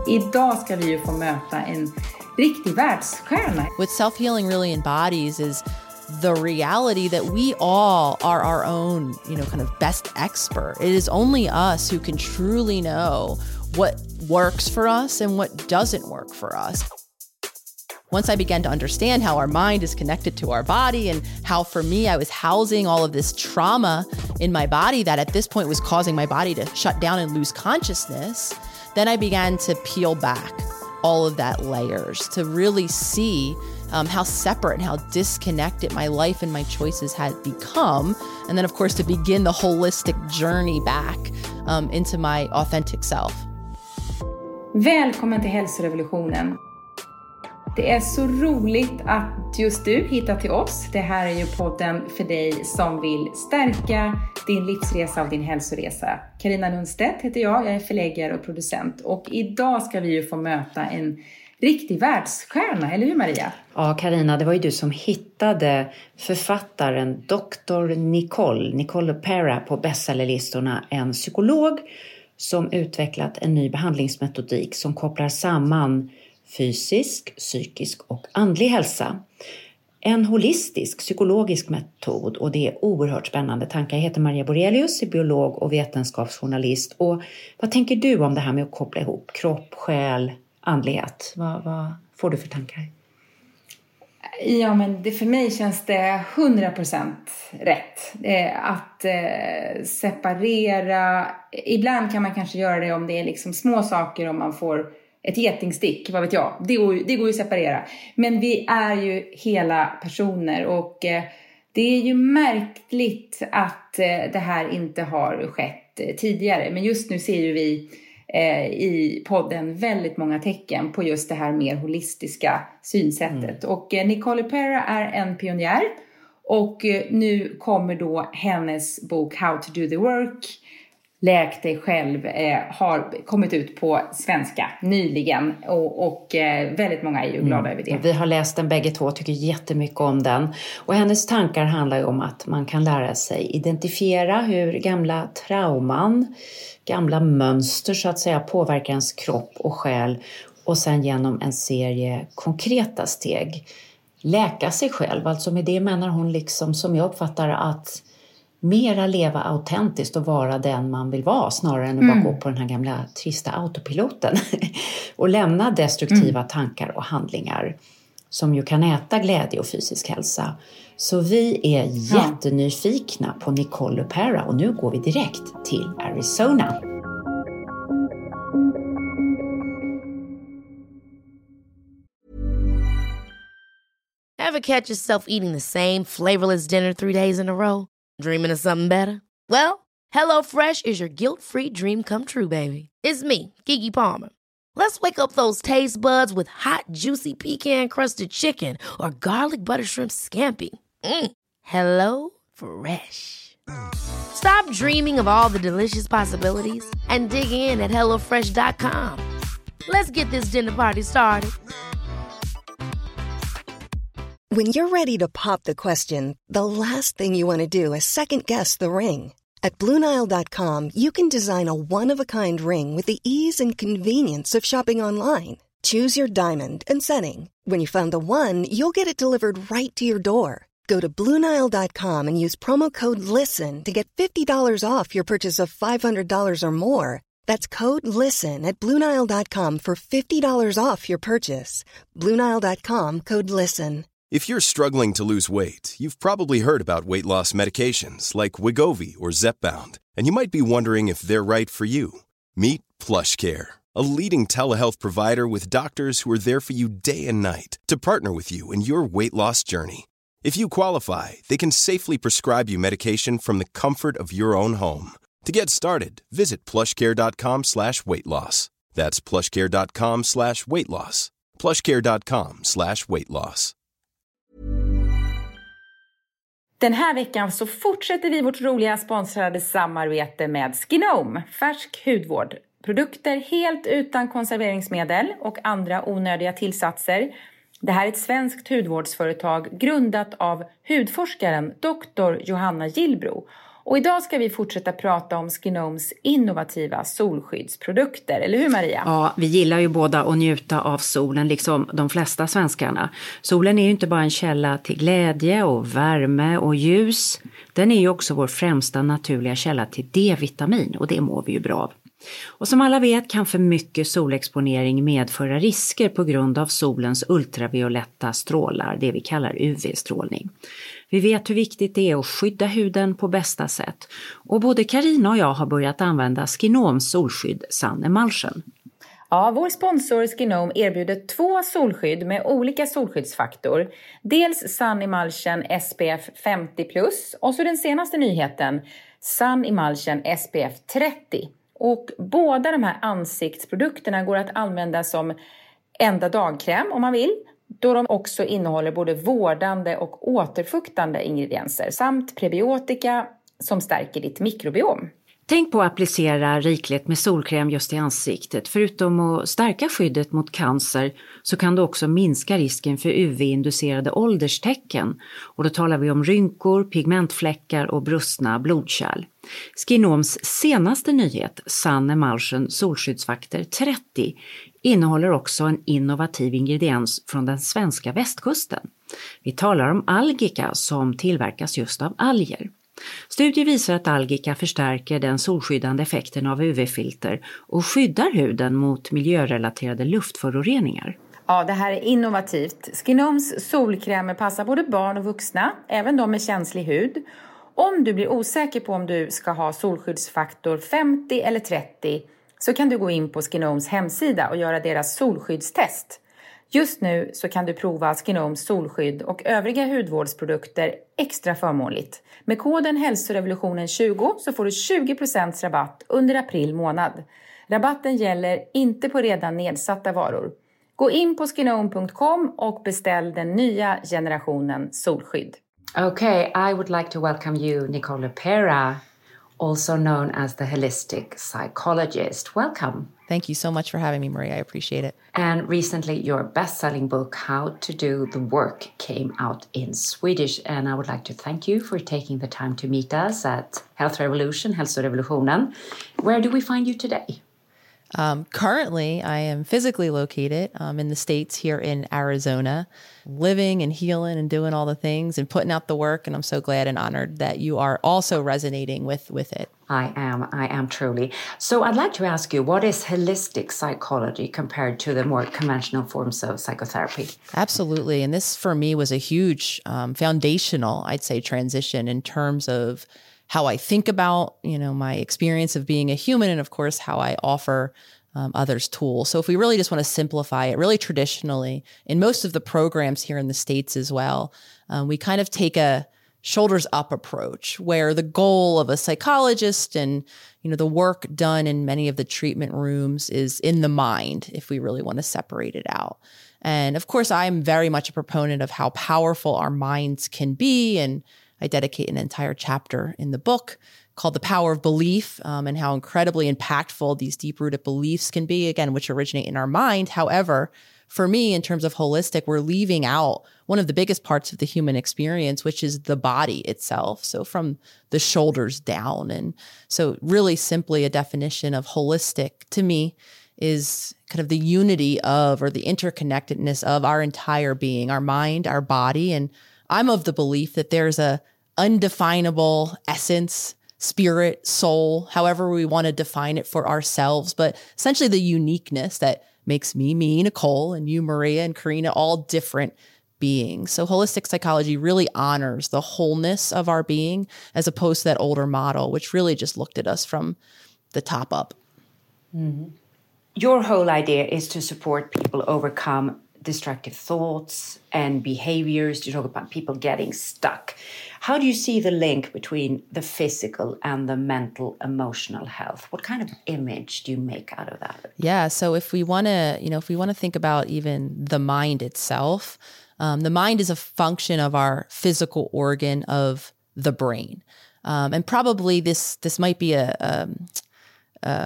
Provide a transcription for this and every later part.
idag ska vi ju få möta en riktig världsstjärna. What self-healing really embodies is the reality that we all are our own, kind of best expert. It is only us who can truly know what works for us and what doesn't work for us. Once I began to understand how our mind is connected to our body and how for me I was housing all of this trauma in my body that at this point was causing my body to shut down and lose consciousness, then I began to peel back all of that layers to really see how separate and how disconnected my life and my choices had become. And then of course to begin the holistic journey back into my authentic self. Välkommen till hälsorevolutionen. Det är så roligt att just du hittar till oss. Det här är ju podden för dig som vill stärka din livsresa och din hälsoresa. Carina Lundstedt heter jag är förläggare och producent. Och idag ska vi ju få möta en riktig världsstjärna, eller hur Maria? Ja, Carina, det var ju du som hittade författaren Dr. Nicole LePera på bestsellerlistorna. En psykolog som utvecklat en ny behandlingsmetodik som kopplar samman fysisk, psykisk och andlig hälsa. En holistisk psykologisk metod, och det är oerhört spännande tankar. Jag heter Maria Borelius, är biolog och vetenskapsjournalist. Och vad tänker du om det här med att koppla ihop kropp, själ, andlighet? Vad får du för tankar? Ja, men för mig känns det 100% rätt. Att separera. Ibland kan man kanske göra det om det är liksom små saker, om man får ett getingstick, vad vet jag. Det går ju att separera. Men vi är ju hela personer, och det är ju märkligt att det här inte har skett tidigare. Men just nu ser ju vi i podden väldigt många tecken på just det här mer holistiska synsättet. Och Nicole LePera är en pionjär, och nu kommer då hennes bok How to do the work, Läk dig själv, har kommit ut på svenska nyligen, och väldigt många är ju glada över det. Vi har läst den bägge två, tycker jättemycket om den. Och hennes tankar handlar ju om att man kan lära sig identifiera hur gamla trauman, gamla mönster så att säga, påverkar ens kropp och själ, och sen genom en serie konkreta steg läka sig själv. Alltså med det menar hon, liksom som jag uppfattar, att mera leva autentiskt och vara den man vill vara, snarare än att bara gå på den här gamla trista autopiloten och lämna destruktiva tankar och handlingar som ju kan äta glädje och fysisk hälsa. Så vi är jättenyfikna på Nicole LePera, och nu går vi direkt till Arizona. Ever catch yourself eating the same flavorless dinner 3 days in a row? Dreaming of something better? Well, HelloFresh is your guilt-free dream come true, baby. It's me, Keke Palmer. Let's wake up those taste buds with hot, juicy pecan-crusted chicken or garlic butter shrimp scampi. Hello Fresh. Stop dreaming of all the delicious possibilities and dig in at HelloFresh.com. Let's get this dinner party started. When you're ready to pop the question, the last thing you want to do is second-guess the ring. At BlueNile.com, you can design a one-of-a-kind ring with the ease and convenience of shopping online. Choose your diamond and setting. When you find the one, you'll get it delivered right to your door. Go to BlueNile.com and use promo code LISTEN to get $50 off your purchase of $500 or more. That's code LISTEN at BlueNile.com for $50 off your purchase. BlueNile.com, code LISTEN. If you're struggling to lose weight, you've probably heard about weight loss medications like Wegovy or Zepbound, and you might be wondering if they're right for you. Meet PlushCare, a leading telehealth provider with doctors who are there for you day and night to partner with you in your weight loss journey. If you qualify, they can safely prescribe you medication from the comfort of your own home. To get started, visit plushcare.com/weightloss. That's plushcare.com/weightloss. plushcare.com/weightloss. Den här veckan så fortsätter vi vårt roliga sponsrade samarbete med Skinome, färsk hudvård. Produkter helt utan konserveringsmedel och andra onödiga tillsatser. Det här är ett svenskt hudvårdsföretag grundat av hudforskaren Dr. Johanna Gillbro. Och idag ska vi fortsätta prata om Skinomes innovativa solskyddsprodukter. Eller hur, Maria? Ja, vi gillar ju båda att njuta av solen liksom de flesta svenskarna. Solen är ju inte bara en källa till glädje och värme och ljus. Den är ju också vår främsta naturliga källa till D-vitamin och det mår vi ju bra av. Och som alla vet kan för mycket solexponering medföra risker på grund av solens ultravioletta strålar, det vi kallar UV-strålning. Vi vet hur viktigt det är att skydda huden på bästa sätt. Och både Carina och jag har börjat använda Skinomes solskydd Sun Emulsion. Ja, vår sponsor Skinome erbjuder 2 solskydd med olika solskyddsfaktor. Dels Sun Emulsion SPF 50+, och så den senaste nyheten, Sun Emulsion SPF 30. Och båda de här ansiktsprodukterna går att använda som enda dagkräm om man vill, då de också innehåller både vårdande och återfuktande ingredienser samt prebiotika som stärker ditt mikrobiom. Tänk på att applicera rikligt med solkräm just i ansiktet. Förutom att stärka skyddet mot cancer så kan det också minska risken för UV-inducerade ålderstecken. Och då talar vi om rynkor, pigmentfläckar och brustna blodkärl. Skinomes senaste nyhet, Sun Emulsion solskyddsfaktor 30, innehåller också en innovativ ingrediens från den svenska västkusten. Vi talar om algika som tillverkas just av alger. Studier visar att algika förstärker den solskyddande effekten av UV-filter och skyddar huden mot miljörelaterade luftföroreningar. Ja, det här är innovativt. Skinomes solkrämer passar både barn och vuxna, även de med känslig hud. Om du blir osäker på om du ska ha solskyddsfaktor 50 eller 30 så kan du gå in på Skinomes hemsida och göra deras solskyddstest. Just nu så kan du prova Skinomes solskydd och övriga hudvårdsprodukter extra förmånligt. Med koden hälsorevolutionen20 så får du 20% rabatt under april månad. Rabatten gäller inte på redan nedsatta varor. Gå in på skinome.com och beställ den nya generationen solskydd. Okay, I would like to welcome you, Nicole Lepera, also known as the holistic psychologist. Welcome. Thank you so much for having me, Maria. I appreciate it. And recently your best-selling book, How to Do the Work, came out in Swedish. And I would like to thank you for taking the time to meet us at Health Revolution, Hälsorevolutionen. Where do we find you today? Currently, I am physically located in the States here in Arizona, living and healing and doing all the things and putting out the work. And I'm so glad and honored that you are also resonating with it. I am truly. So I'd like to ask you, what is holistic psychology compared to the more conventional forms of psychotherapy? Absolutely. And this for me was a huge foundational, I'd say, transition in terms of how I think about, my experience of being a human, and of course, how I offer others tools. So if we really just want to simplify it, really traditionally, in most of the programs here in the States as well, we kind of take a shoulders up approach where the goal of a psychologist and, the work done in many of the treatment rooms is in the mind, if we really want to separate it out. And of course, I'm very much a proponent of how powerful our minds can be, and I dedicate an entire chapter in the book called The Power of Belief, and how incredibly impactful these deep-rooted beliefs can be, again, which originate in our mind. However, for me, in terms of holistic, we're leaving out one of the biggest parts of the human experience, which is the body itself. So from the shoulders down. And so really simply a definition of holistic to me is kind of the unity of, or the interconnectedness of our entire being, our mind, our body. And I'm of the belief that there's a undefinable essence, spirit, soul, however we want to define it for ourselves, but essentially the uniqueness that makes me, Nicole, and you, Maria, and Carina, all different beings. So holistic psychology really honors the wholeness of our being as opposed to that older model, which really just looked at us from the top up. Mm-hmm. Your whole idea is to support people overcome destructive thoughts and behaviors. You talk about people getting stuck. How do you see the link between the physical and the mental, emotional health? What kind of image do you make out of that? Yeah. So if we want to, think about even the mind itself, the mind is a function of our physical organ of the brain. And probably this might be a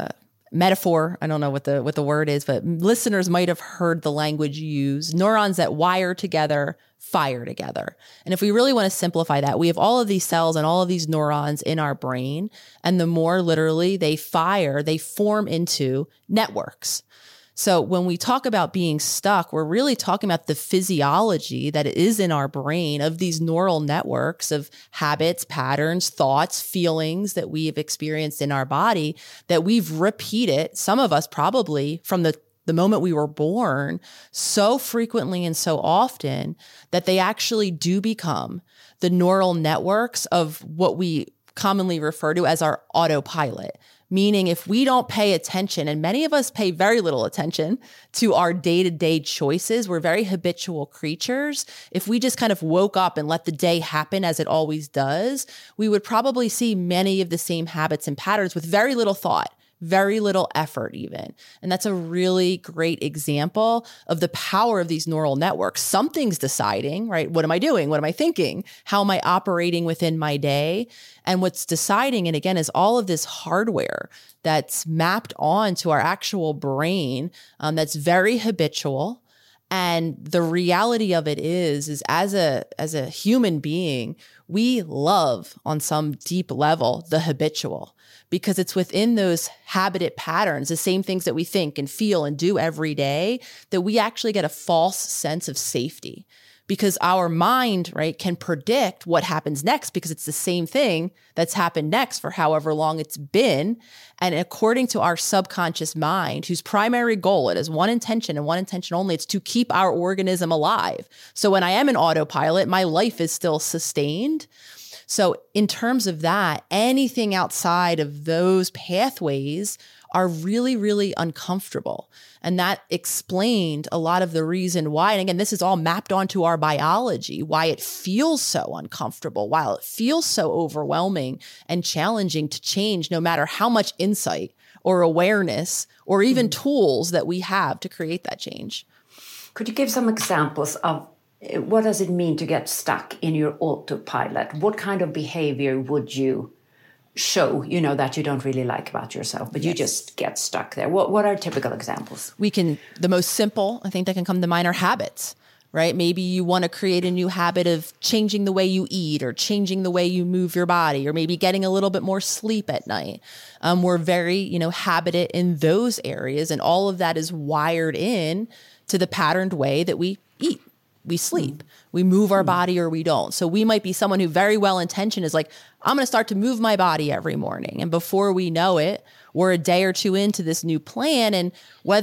metaphor. I don't know what the word is, but listeners might have heard the language used. Neurons that wire together, fire together. And if we really want to simplify that, we have all of these cells and all of these neurons in our brain. And the more literally they fire, they form into networks. So when we talk about being stuck, we're really talking about the physiology that is in our brain of these neural networks of habits, patterns, thoughts, feelings that we have experienced in our body that we've repeated, some of us probably from the moment we were born, so frequently and so often that they actually do become the neural networks of what we commonly refer to as our autopilot. Meaning if we don't pay attention, and many of us pay very little attention to our day-to-day choices, we're very habitual creatures. If we just kind of woke up and let the day happen as it always does, we would probably see many of the same habits and patterns with very little thought, very little effort even. And that's a really great example of the power of these neural networks. Something's deciding, right? What am I doing? What am I thinking? How am I operating within my day? And what's deciding, and again, is all of this hardware that's mapped onto our actual brain that's very habitual. And the reality of it is as a human being, we love on some deep level the habitual, because it's within those habited patterns, the same things that we think and feel and do every day, that we actually get a false sense of safety. Because our mind, right, can predict what happens next because it's the same thing that's happened next for however long it's been. And according to our subconscious mind, whose primary goal, it has one intention and one intention only, it's to keep our organism alive. So when I am in autopilot, my life is still sustained. So in terms of that, anything outside of those pathways are really, really uncomfortable. And that explained a lot of the reason why, and again, this is all mapped onto our biology, why it feels so uncomfortable, why it feels so overwhelming and challenging to change, no matter how much insight or awareness or even tools that we have to create that change. Could you give some examples of what does it mean to get stuck in your autopilot? What kind of behavior would you show, that you don't really like about yourself, but you just get stuck there? What are typical examples? The most simple, I think that can come to mind, are habits, right? Maybe you want to create a new habit of changing the way you eat or changing the way you move your body, or maybe getting a little bit more sleep at night. We're very, habited in those areas, and all of that is wired in to the patterned way that we eat. We sleep, we move our body, or we don't. So we might be someone who very well-intentioned is like, I'm going to start to move my body every morning. And before we know it, we're a day or two into this new plan. And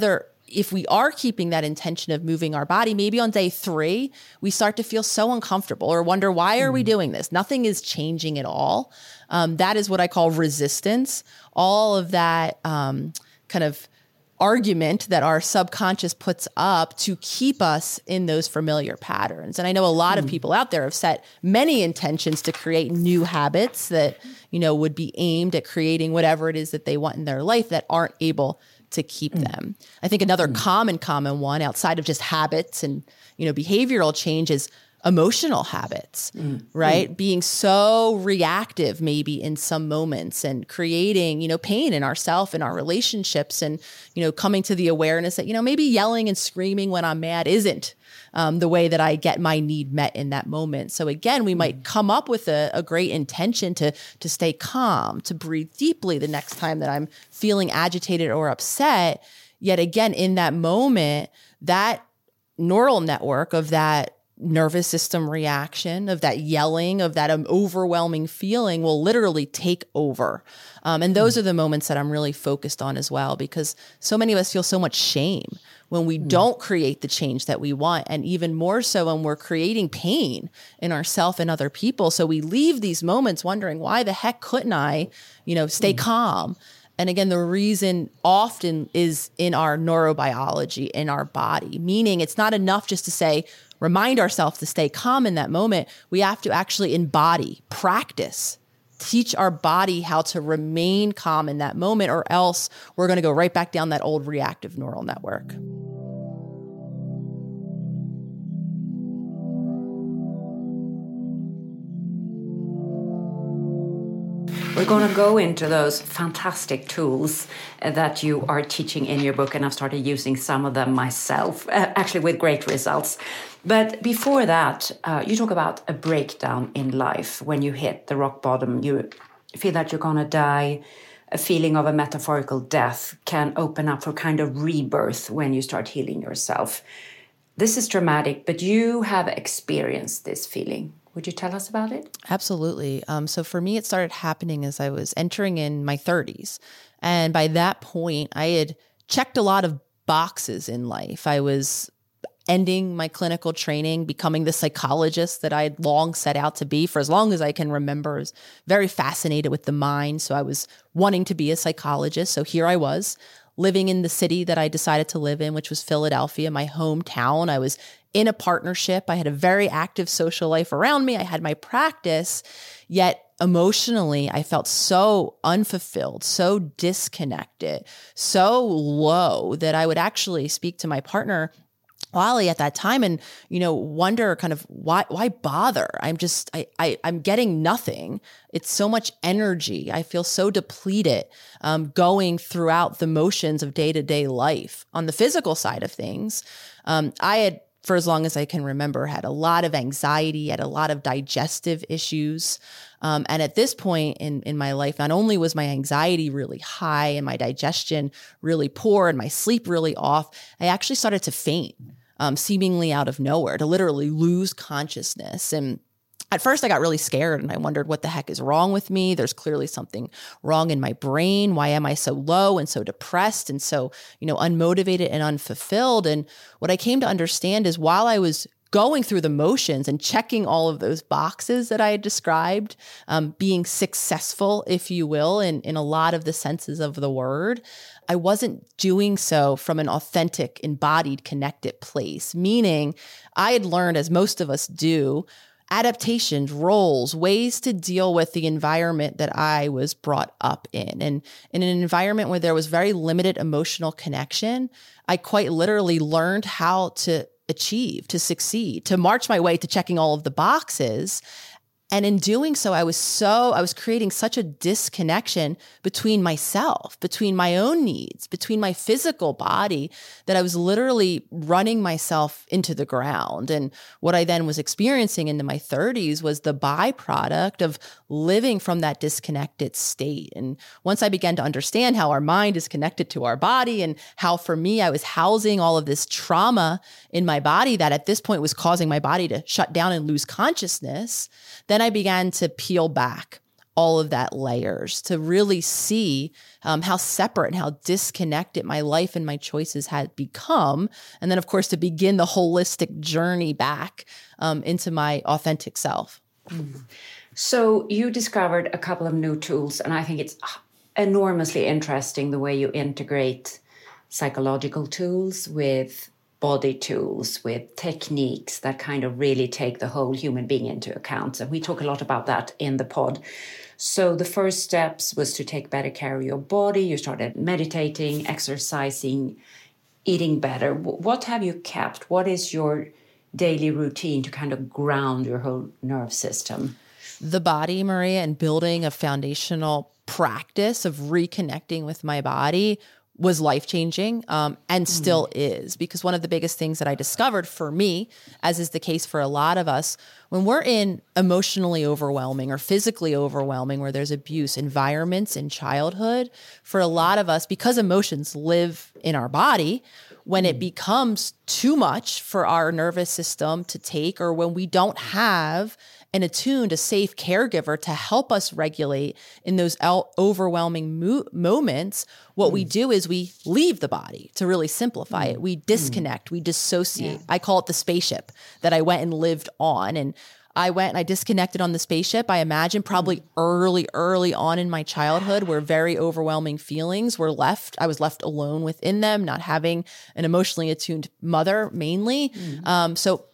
if we are keeping that intention of moving our body, maybe on day 3, we start to feel so uncomfortable or wonder, why are we doing this? Nothing is changing at all. That is what I call resistance. All of that kind of argument that our subconscious puts up to keep us in those familiar patterns. And I know a lot of people out there have set many intentions to create new habits that, would be aimed at creating whatever it is that they want in their life that aren't able to keep them. I think another common one outside of just habits and, behavioral change is emotional habits, right? Being so reactive maybe in some moments and creating, pain in ourselves and our relationships, and, coming to the awareness that, maybe yelling and screaming when I'm mad isn't the way that I get my need met in that moment. So again, we might come up with a great intention to stay calm, to breathe deeply the next time that I'm feeling agitated or upset. Yet again, in that moment, that neural network of that nervous system reaction, of that yelling, of that overwhelming feeling will literally take over. And those are the moments that I'm really focused on as well, because so many of us feel so much shame when we don't create the change that we want. And even more so when we're creating pain in ourselves and other people. So we leave these moments wondering, why the heck couldn't I, stay calm? And again, the reason often is in our neurobiology, in our body, meaning it's not enough just to remind ourselves to stay calm in that moment. We have to actually embody, practice, teach our body how to remain calm in that moment, or else we're going to go right back down that old reactive neural network. We're going to go into those fantastic tools that you are teaching in your book, and I've started using some of them myself, actually with great results. But before that, you talk about a breakdown in life. When you hit the rock bottom, you feel that you're going to die. A feeling of a metaphorical death can open up for kind of rebirth when you start healing yourself. This is dramatic, but you have experienced this feeling. Would you tell us about it? Absolutely. So for me, it started happening as I was entering in my 30s. And by that point, I had checked a lot of boxes in life. I was ending my clinical training, becoming the psychologist that I had long set out to be for as long as I can remember. I was very fascinated with the mind. So I was wanting to be a psychologist. So here I was, living in the city that I decided to live in, which was Philadelphia, my hometown. I was in a partnership. I had a very active social life around me. I had my practice, yet emotionally, I felt so unfulfilled, so disconnected, so low that I would actually speak to my partner, Wally, at that time and, wonder kind of why bother? I'm getting nothing. It's so much energy. I feel so depleted going throughout the motions of day-to-day life. On the physical side of things, I had, for as long as I can remember, had a lot of anxiety, had a lot of digestive issues. And at this point in my life, not only was my anxiety really high and my digestion really poor and my sleep really off, I actually started to faint, seemingly out of nowhere, to literally lose consciousness. And at first I got really scared and I wondered what the heck is wrong with me. There's clearly something wrong in my brain. Why am I so low and so depressed and so, unmotivated and unfulfilled? And what I came to understand is while I was going through the motions and checking all of those boxes that I had described, being successful, if you will, in a lot of the senses of the word, I wasn't doing so from an authentic, embodied, connected place. Meaning I had learned, as most of us do, adaptations, roles, ways to deal with the environment that I was brought up in. And in an environment where there was very limited emotional connection, I quite literally learned how to achieve, to succeed, to march my way to checking all of the boxes. And in doing so, I was creating such a disconnection between myself, between my own needs, between my physical body, that I was literally running myself into the ground. And what I then was experiencing into my 30s was the byproduct of living from that disconnected state. And once I began to understand how our mind is connected to our body and how, for me, I was housing all of this trauma in my body that at this point was causing my body to shut down and lose consciousness, then I began to peel back all of that layers to really see how separate and how disconnected my life and my choices had become. And then, of course, to begin the holistic journey back into my authentic self. Mm. So you discovered a couple of new tools, and I think it's enormously interesting the way you integrate psychological tools with body tools, with techniques that kind of really take the whole human being into account. And we talk a lot about that in the pod. So the first steps was to take better care of your body. You started meditating, exercising, eating better. What have you kept? What is your daily routine to kind of ground your whole nerve system? The body, Maria, and building a foundational practice of reconnecting with my body was life-changing and still is, because one of the biggest things that I discovered for me, as is the case for a lot of us, when we're in emotionally overwhelming or physically overwhelming, where there's abuse environments in childhood, for a lot of us, because emotions live in our body, when it becomes too much for our nervous system to take, or when we don't have an attuned, a safe caregiver to help us regulate in those overwhelming moments, what we do is we leave the body, to really simplify it. We disconnect, we dissociate. Yeah. I call it the spaceship that I went and lived on. And I went and I disconnected on the spaceship. I imagine probably early on in my childhood, where very overwhelming feelings were left. I was left alone within them, not having an emotionally attuned mother mainly. So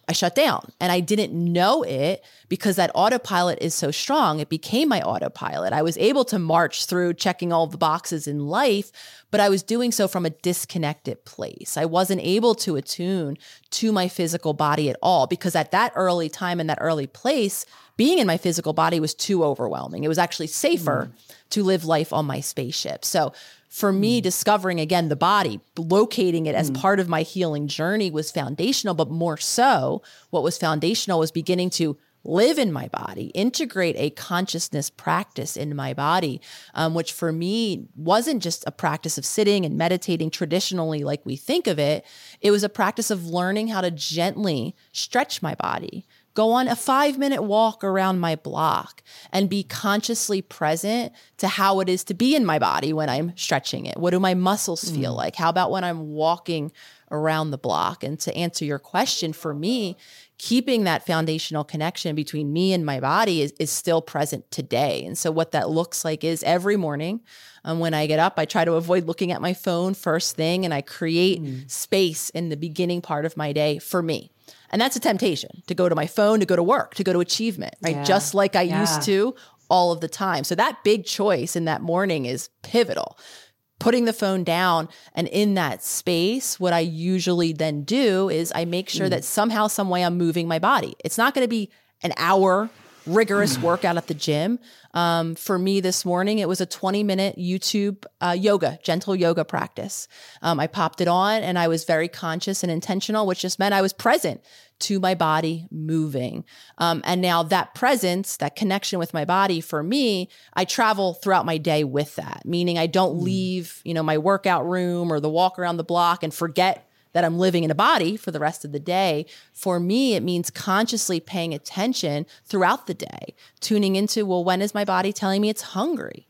I shut down, and I didn't know it because that autopilot is so strong. It became my autopilot. I was able to march through checking all of the boxes in life, but I was doing so from a disconnected place. I wasn't able to attune to my physical body at all because at that early time in that early place, being in my physical body was too overwhelming. It was actually safer to live life on my spaceship. So for me, discovering again the body, locating it as part of my healing journey was foundational, but more so, what was foundational was beginning to live in my body, integrate a consciousness practice in my body, which for me wasn't just a practice of sitting and meditating traditionally like we think of it. It was a practice of learning how to gently stretch my body, go on a 5-minute walk around my block, and be consciously present to how it is to be in my body when I'm stretching it. What do my muscles feel like? How about when I'm walking around the block? And to answer your question, for me, keeping that foundational connection between me and my body is still present today. And so what that looks like is every morning when I get up, I try to avoid looking at my phone first thing, and I create space in the beginning part of my day for me. And that's a temptation to go to my phone, to go to work, to go to achievement, right? Yeah. Just like I used to all of the time. So that big choice in that morning is pivotal. Putting the phone down, and in that space, what I usually then do is I make sure that somehow, some way I'm moving my body. It's not going to be an hour rigorous workout at the gym. For me this morning, it was a 20-minute YouTube yoga, gentle yoga practice. I popped it on and I was very conscious and intentional, which just meant I was present to my body moving. And now that presence, that connection with my body, for me, I travel throughout my day with that, meaning I don't leave, my workout room or the walk around the block and forget that I'm living in a body for the rest of the day. For me, it means consciously paying attention throughout the day, tuning into, well, when is my body telling me it's hungry?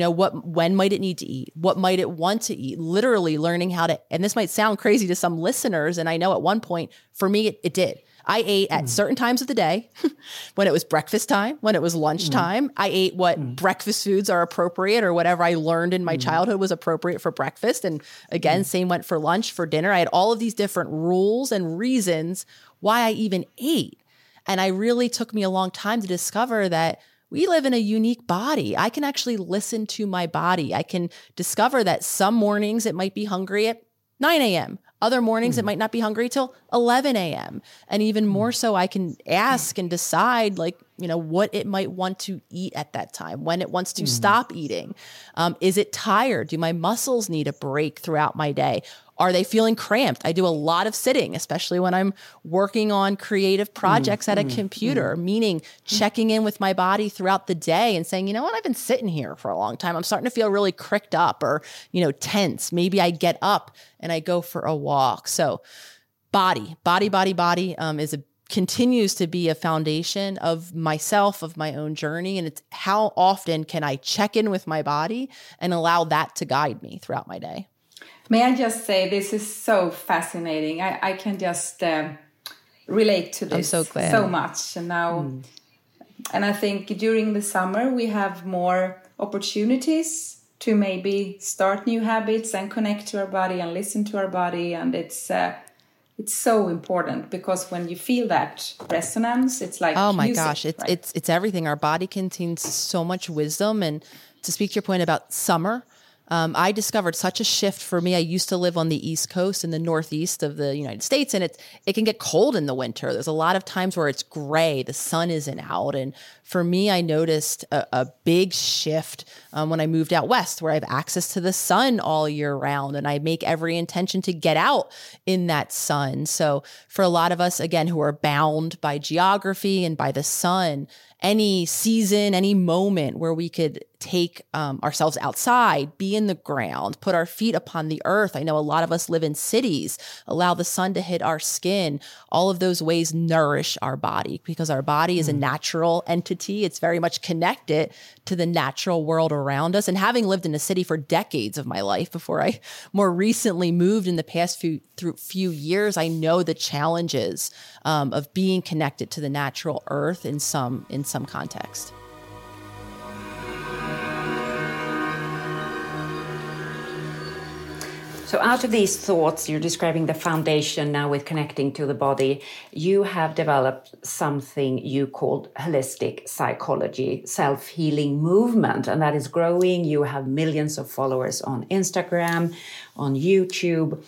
When might it need to eat? What might it want to eat? Literally learning how to, and this might sound crazy to some listeners, and I know at one point, for me, it did. I ate at certain times of the day, when it was breakfast time, when it was lunchtime. I ate what breakfast foods are appropriate, or whatever I learned in my childhood was appropriate for breakfast. And again, same went for lunch, for dinner. I had all of these different rules and reasons why I even ate. And I really took me a long time to discover that we live in a unique body. I can actually listen to my body. I can discover that some mornings it might be hungry at 9 a.m. Other mornings, it might not be hungry till 11 a.m. And even more so, I can ask and decide what it might want to eat at that time, when it wants to stop eating. Is it tired? Do my muscles need a break throughout my day? Are they feeling cramped? I do a lot of sitting, especially when I'm working on creative projects at a computer, meaning checking in with my body throughout the day and saying, you know what, I've been sitting here for a long time. I'm starting to feel really cricked up or, tense. Maybe I get up and I go for a walk. So body continues to be a foundation of myself, of my own journey. And it's how often can I check in with my body and allow that to guide me throughout my day. May I just say, this is so fascinating. I can just relate to this so much. And now, and I think during the summer, we have more opportunities to maybe start new habits and connect to our body and listen to our body. And it's so important, because when you feel that resonance, it's like, oh my music, gosh, right? it's everything. Our body contains so much wisdom. And to speak to your point about summer, I discovered such a shift for me. I used to live on the East Coast in the Northeast of the United States, and it can get cold in the winter. There's a lot of times where it's gray, the sun isn't out. And for me, I noticed a big shift when I moved out west, where I have access to the sun all year round, and I make every intention to get out in that sun. So for a lot of us, again, who are bound by geography and by the sun, any season, any moment where we could take ourselves outside, be in the ground, put our feet upon the earth. I know a lot of us live in cities, allow the sun to hit our skin. All of those ways nourish our body, because our body is a natural entity. It's very much connected to the natural world around us. And having lived in a city for decades of my life before I more recently moved in the past few years, I know the challenges of being connected to the natural earth in some context. So out of these thoughts, you're describing the foundation now with connecting to the body. You have developed something you called holistic psychology, self-healing movement, and that is growing. You have millions of followers on Instagram, on YouTube.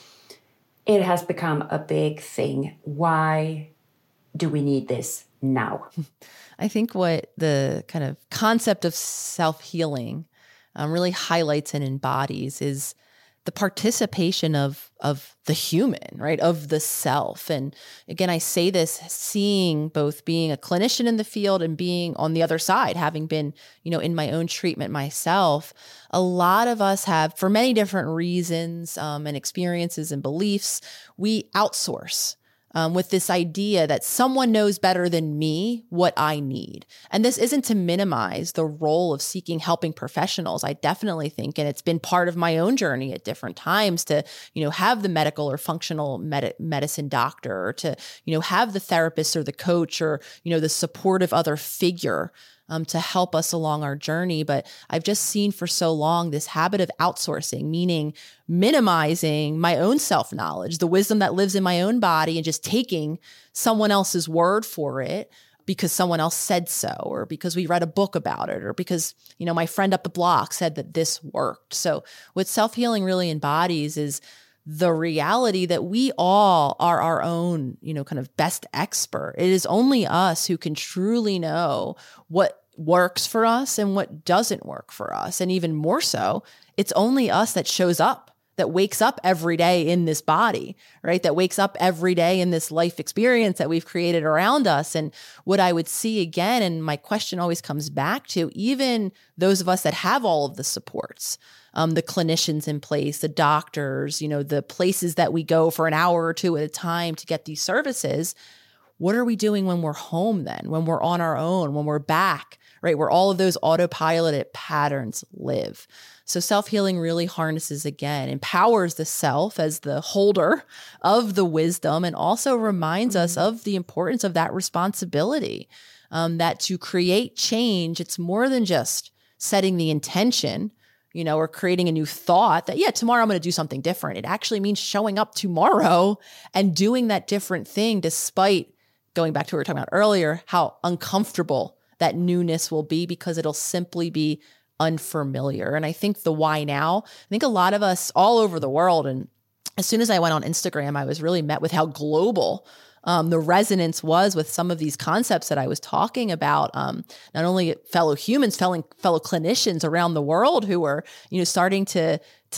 It has become a big thing. Why do we need this now? I think what the kind of concept of self-healing really highlights and embodies is the participation of the human, right? Of the self. And again, I say this seeing both being a clinician in the field and being on the other side, having been, in my own treatment myself. A lot of us have, for many different reasons and experiences and beliefs, we outsource. With this idea that someone knows better than me what I need. And this isn't to minimize the role of seeking helping professionals. I definitely think, and it's been part of my own journey at different times to, have the medical or functional medicine doctor, or to, have the therapist or the coach or, the supportive other figure to help us along our journey. But I've just seen for so long this habit of outsourcing, meaning minimizing my own self-knowledge, the wisdom that lives in my own body, and just taking someone else's word for it because someone else said so, or because we read a book about it, or because, my friend up the block said that this worked. So what self-healing really embodies is the reality that we all are our own, kind of best expert. It is only us who can truly know what works for us and what doesn't work for us. And even more so, it's only us that shows up, that wakes up every day in this body, right? That wakes up every day in this life experience that we've created around us. And what I would see again, and my question always comes back to, even those of us that have all of the supports, the clinicians in place, the doctors, the places that we go for an hour or two at a time to get these services, what are we doing when we're home then, when we're on our own, when we're back, right? Where all of those autopiloted patterns live. So self-healing really harnesses, again, empowers the self as the holder of the wisdom, and also reminds us of the importance of that responsibility, that to create change, it's more than just setting the intention, or creating a new thought that, tomorrow I'm going to do something different. It actually means showing up tomorrow and doing that different thing, despite, going back to what we were talking about earlier, how uncomfortable that newness will be, because it'll simply be unfamiliar. And I think the why now, I think a lot of us all over the world, and as soon as I went on Instagram, I was really met with how global the resonance was with some of these concepts that I was talking about. Not only fellow humans, fellow clinicians around the world who were, starting to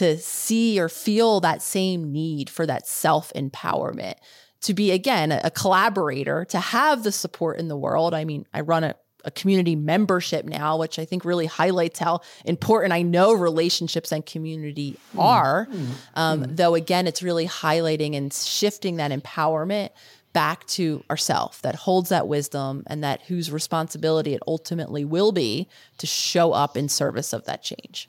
see or feel that same need for that self-empowerment, to be, again, a collaborator, to have the support in the world. I mean, I run a community membership now, which I think really highlights how important I know relationships and community are. Though, again, it's really highlighting and shifting that empowerment back to ourself that holds that wisdom, and that whose responsibility it ultimately will be to show up in service of that change.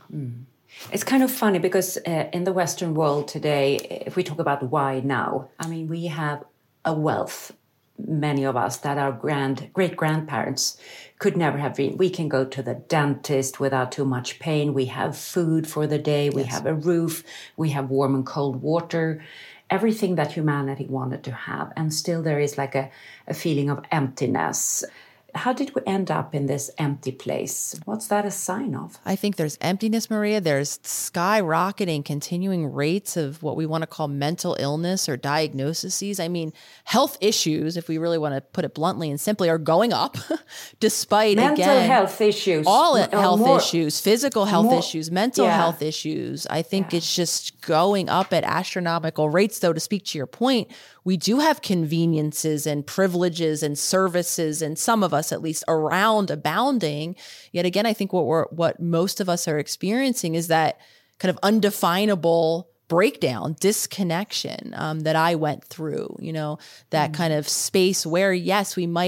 It's kind of funny because in the Western world today, if we talk about why now, I mean, we have a wealth, many of us, that our great-grandparents could never have been. We can go to the dentist without too much pain. We have food for the day. We have a roof. We have warm and cold water. Everything that humanity wanted to have. And still there is like a feeling of emptiness. How did we end up in this empty place? What's that a sign of? I think there's emptiness, Maria. There's skyrocketing, continuing rates of what we want to call mental illness or diagnoses. I mean, health issues, if we really want to put it bluntly and simply, are going up despite, mental health issues. All health issues, physical health issues, mental health issues. I think it's just going up at astronomical rates, though, to speak to your point. We do have conveniences and privileges and services, and some of us at least around abounding. Yet again, I think what most of us are experiencing is that kind of undefinable breakdown, disconnection that I went through, that kind of space where, yes, we might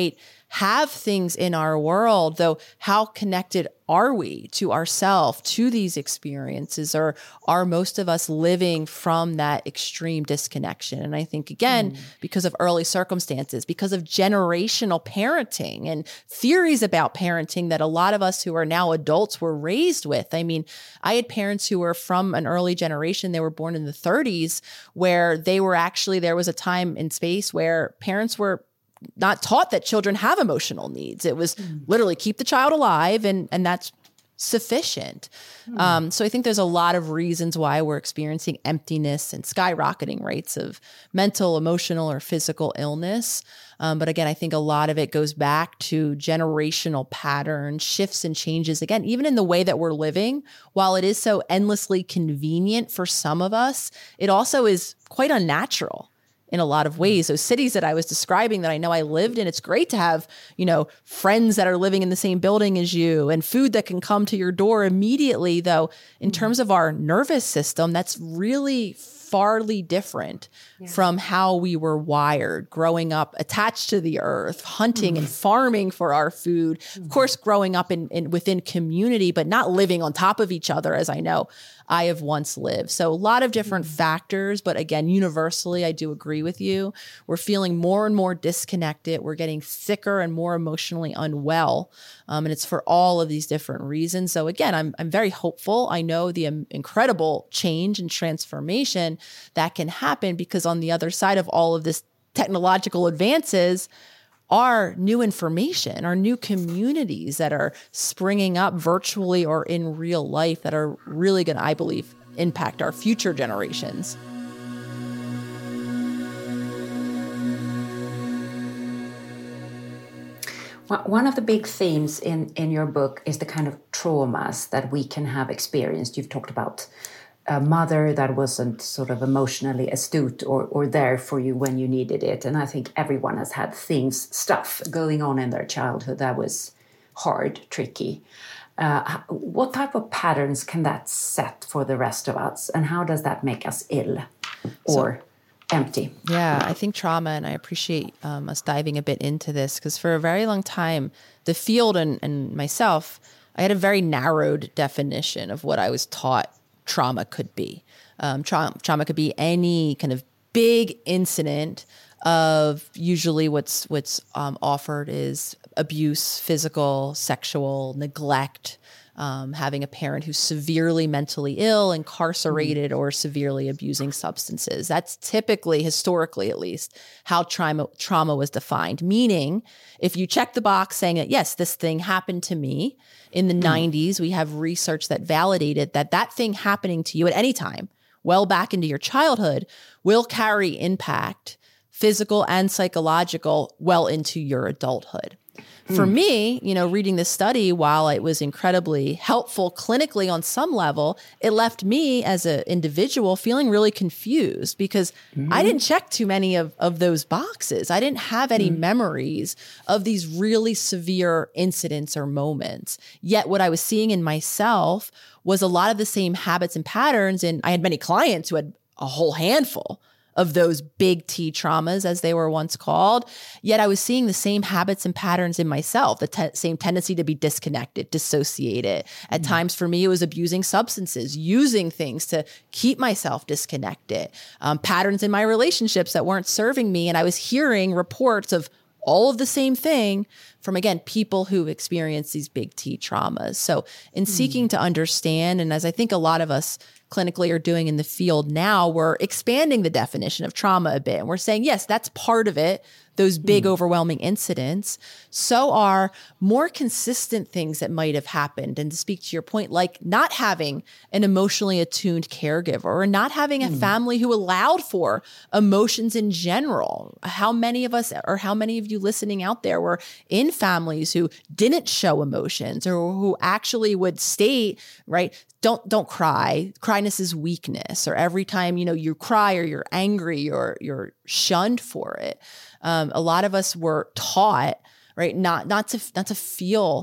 have things in our world, though how connected are we to ourselves, to these experiences, or are most of us living from that extreme disconnection? And I think, again, because of early circumstances, because of generational parenting and theories about parenting that a lot of us who are now adults were raised with. I mean, I had parents who were from an early generation, they were born in the 30s, where they were actually, there was a time in space where parents were not taught that children have emotional needs. It was literally keep the child alive and that's sufficient. So I think there's a lot of reasons why we're experiencing emptiness and skyrocketing rates of mental, emotional, or physical illness. But again, I think a lot of it goes back to generational patterns, shifts and changes. Again, even in the way that we're living, while it is so endlessly convenient for some of us, it also is quite unnatural in a lot of ways. Those cities that I was describing that I know I lived in, it's great to have, friends that are living in the same building as you and food that can come to your door immediately. Though in terms of our nervous system, that's really farly different from how we were wired growing up attached to the earth, hunting and farming for our food. Of course, growing up in within community, but not living on top of each other as I know I have once lived. So a lot of different factors, but again, universally, I do agree with you. We're feeling more and more disconnected. We're getting sicker and more emotionally unwell. And it's for all of these different reasons. So again, I'm very hopeful. I know the incredible change and transformation that can happen because on the other side of all of this technological advances are new information, are new communities that are springing up virtually or in real life that are really going to, I believe, impact our future generations. One of the big themes in your book is the kind of traumas that we can have experienced. You've talked about a mother that wasn't sort of emotionally astute or there for you when you needed it. And I think everyone has had stuff going on in their childhood that was hard, tricky. What type of patterns can that set for the rest of us? And how does that make us ill or empty? Yeah, I think trauma, and I appreciate us diving a bit into this because for a very long time, the field and myself, I had a very narrowed definition of what I was taught trauma could be. Trauma could be any kind of big incident of usually what's offered is abuse, physical, sexual, neglect, having a parent who's severely mentally ill, incarcerated, or severely abusing substances. That's typically, historically at least, how trauma was defined. Meaning, if you check the box saying that, yes, this thing happened to me, in the 90s, we have research that validated that thing happening to you at any time, well back into your childhood, will carry impact, physical and psychological, well into your adulthood. For me, reading this study, while it was incredibly helpful clinically on some level, it left me as an individual feeling really confused because I didn't check too many of those boxes. I didn't have any memories of these really severe incidents or moments. Yet what I was seeing in myself was a lot of the same habits and patterns. And I had many clients who had a whole handful of those big T traumas, as they were once called. Yet I was seeing the same habits and patterns in myself, the same tendency to be disconnected, dissociated. At times for me, it was abusing substances, using things to keep myself disconnected, patterns in my relationships that weren't serving me. And I was hearing reports of all of the same thing from, again, people who experience these big T traumas. So in seeking to understand, and as I think a lot of us clinically are doing in the field now, we're expanding the definition of trauma a bit. And we're saying, yes, that's part of it, those big overwhelming incidents. So are more consistent things that might have happened. And to speak to your point, like not having an emotionally attuned caregiver or not having a family who allowed for emotions in general. How many of us or how many of you listening out there were in families who didn't show emotions or who actually would state, right, don't cry. Cryness is weakness. Or every time, you cry or you're angry, you're shunned for it. A lot of us were taught, right, not to feel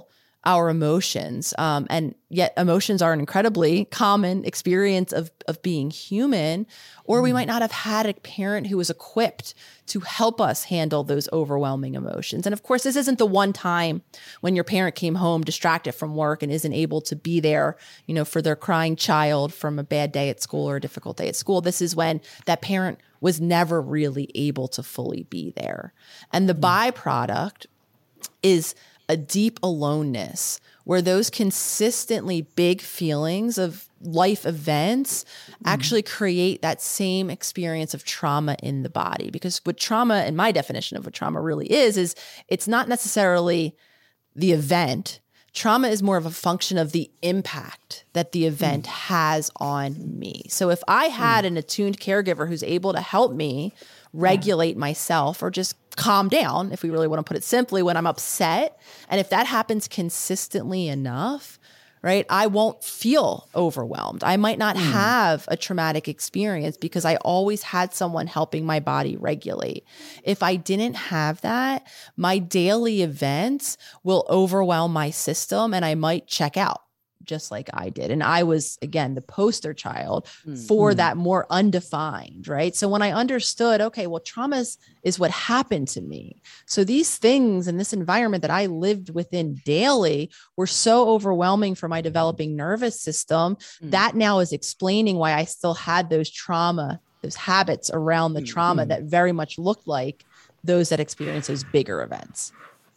our emotions. And yet emotions are an incredibly common experience of being human, or we might not have had a parent who was equipped to help us handle those overwhelming emotions. And of course, this isn't the one time when your parent came home distracted from work and isn't able to be there, for their crying child from a bad day at school or a difficult day at school. This is when that parent was never really able to fully be there. And the byproduct is a deep aloneness where those consistently big feelings of life events actually create that same experience of trauma in the body. Because what trauma, and my definition of what trauma really is it's not necessarily the event. Trauma is more of a function of the impact that the event has on me. So if I had an attuned caregiver who's able to help me regulate myself or just calm down, if we really want to put it simply, when I'm upset, and if that happens consistently enough, right, I won't feel overwhelmed. I might not have a traumatic experience because I always had someone helping my body regulate. If I didn't have that, my daily events will overwhelm my system and I might check out, just like I did. And I was, again, the poster child for that more undefined, right? So when I understood, okay, well, trauma is what happened to me. So these things in this environment that I lived within daily were so overwhelming for my developing nervous system. That now is explaining why I still had those habits around the trauma that very much looked like those that experience those bigger events.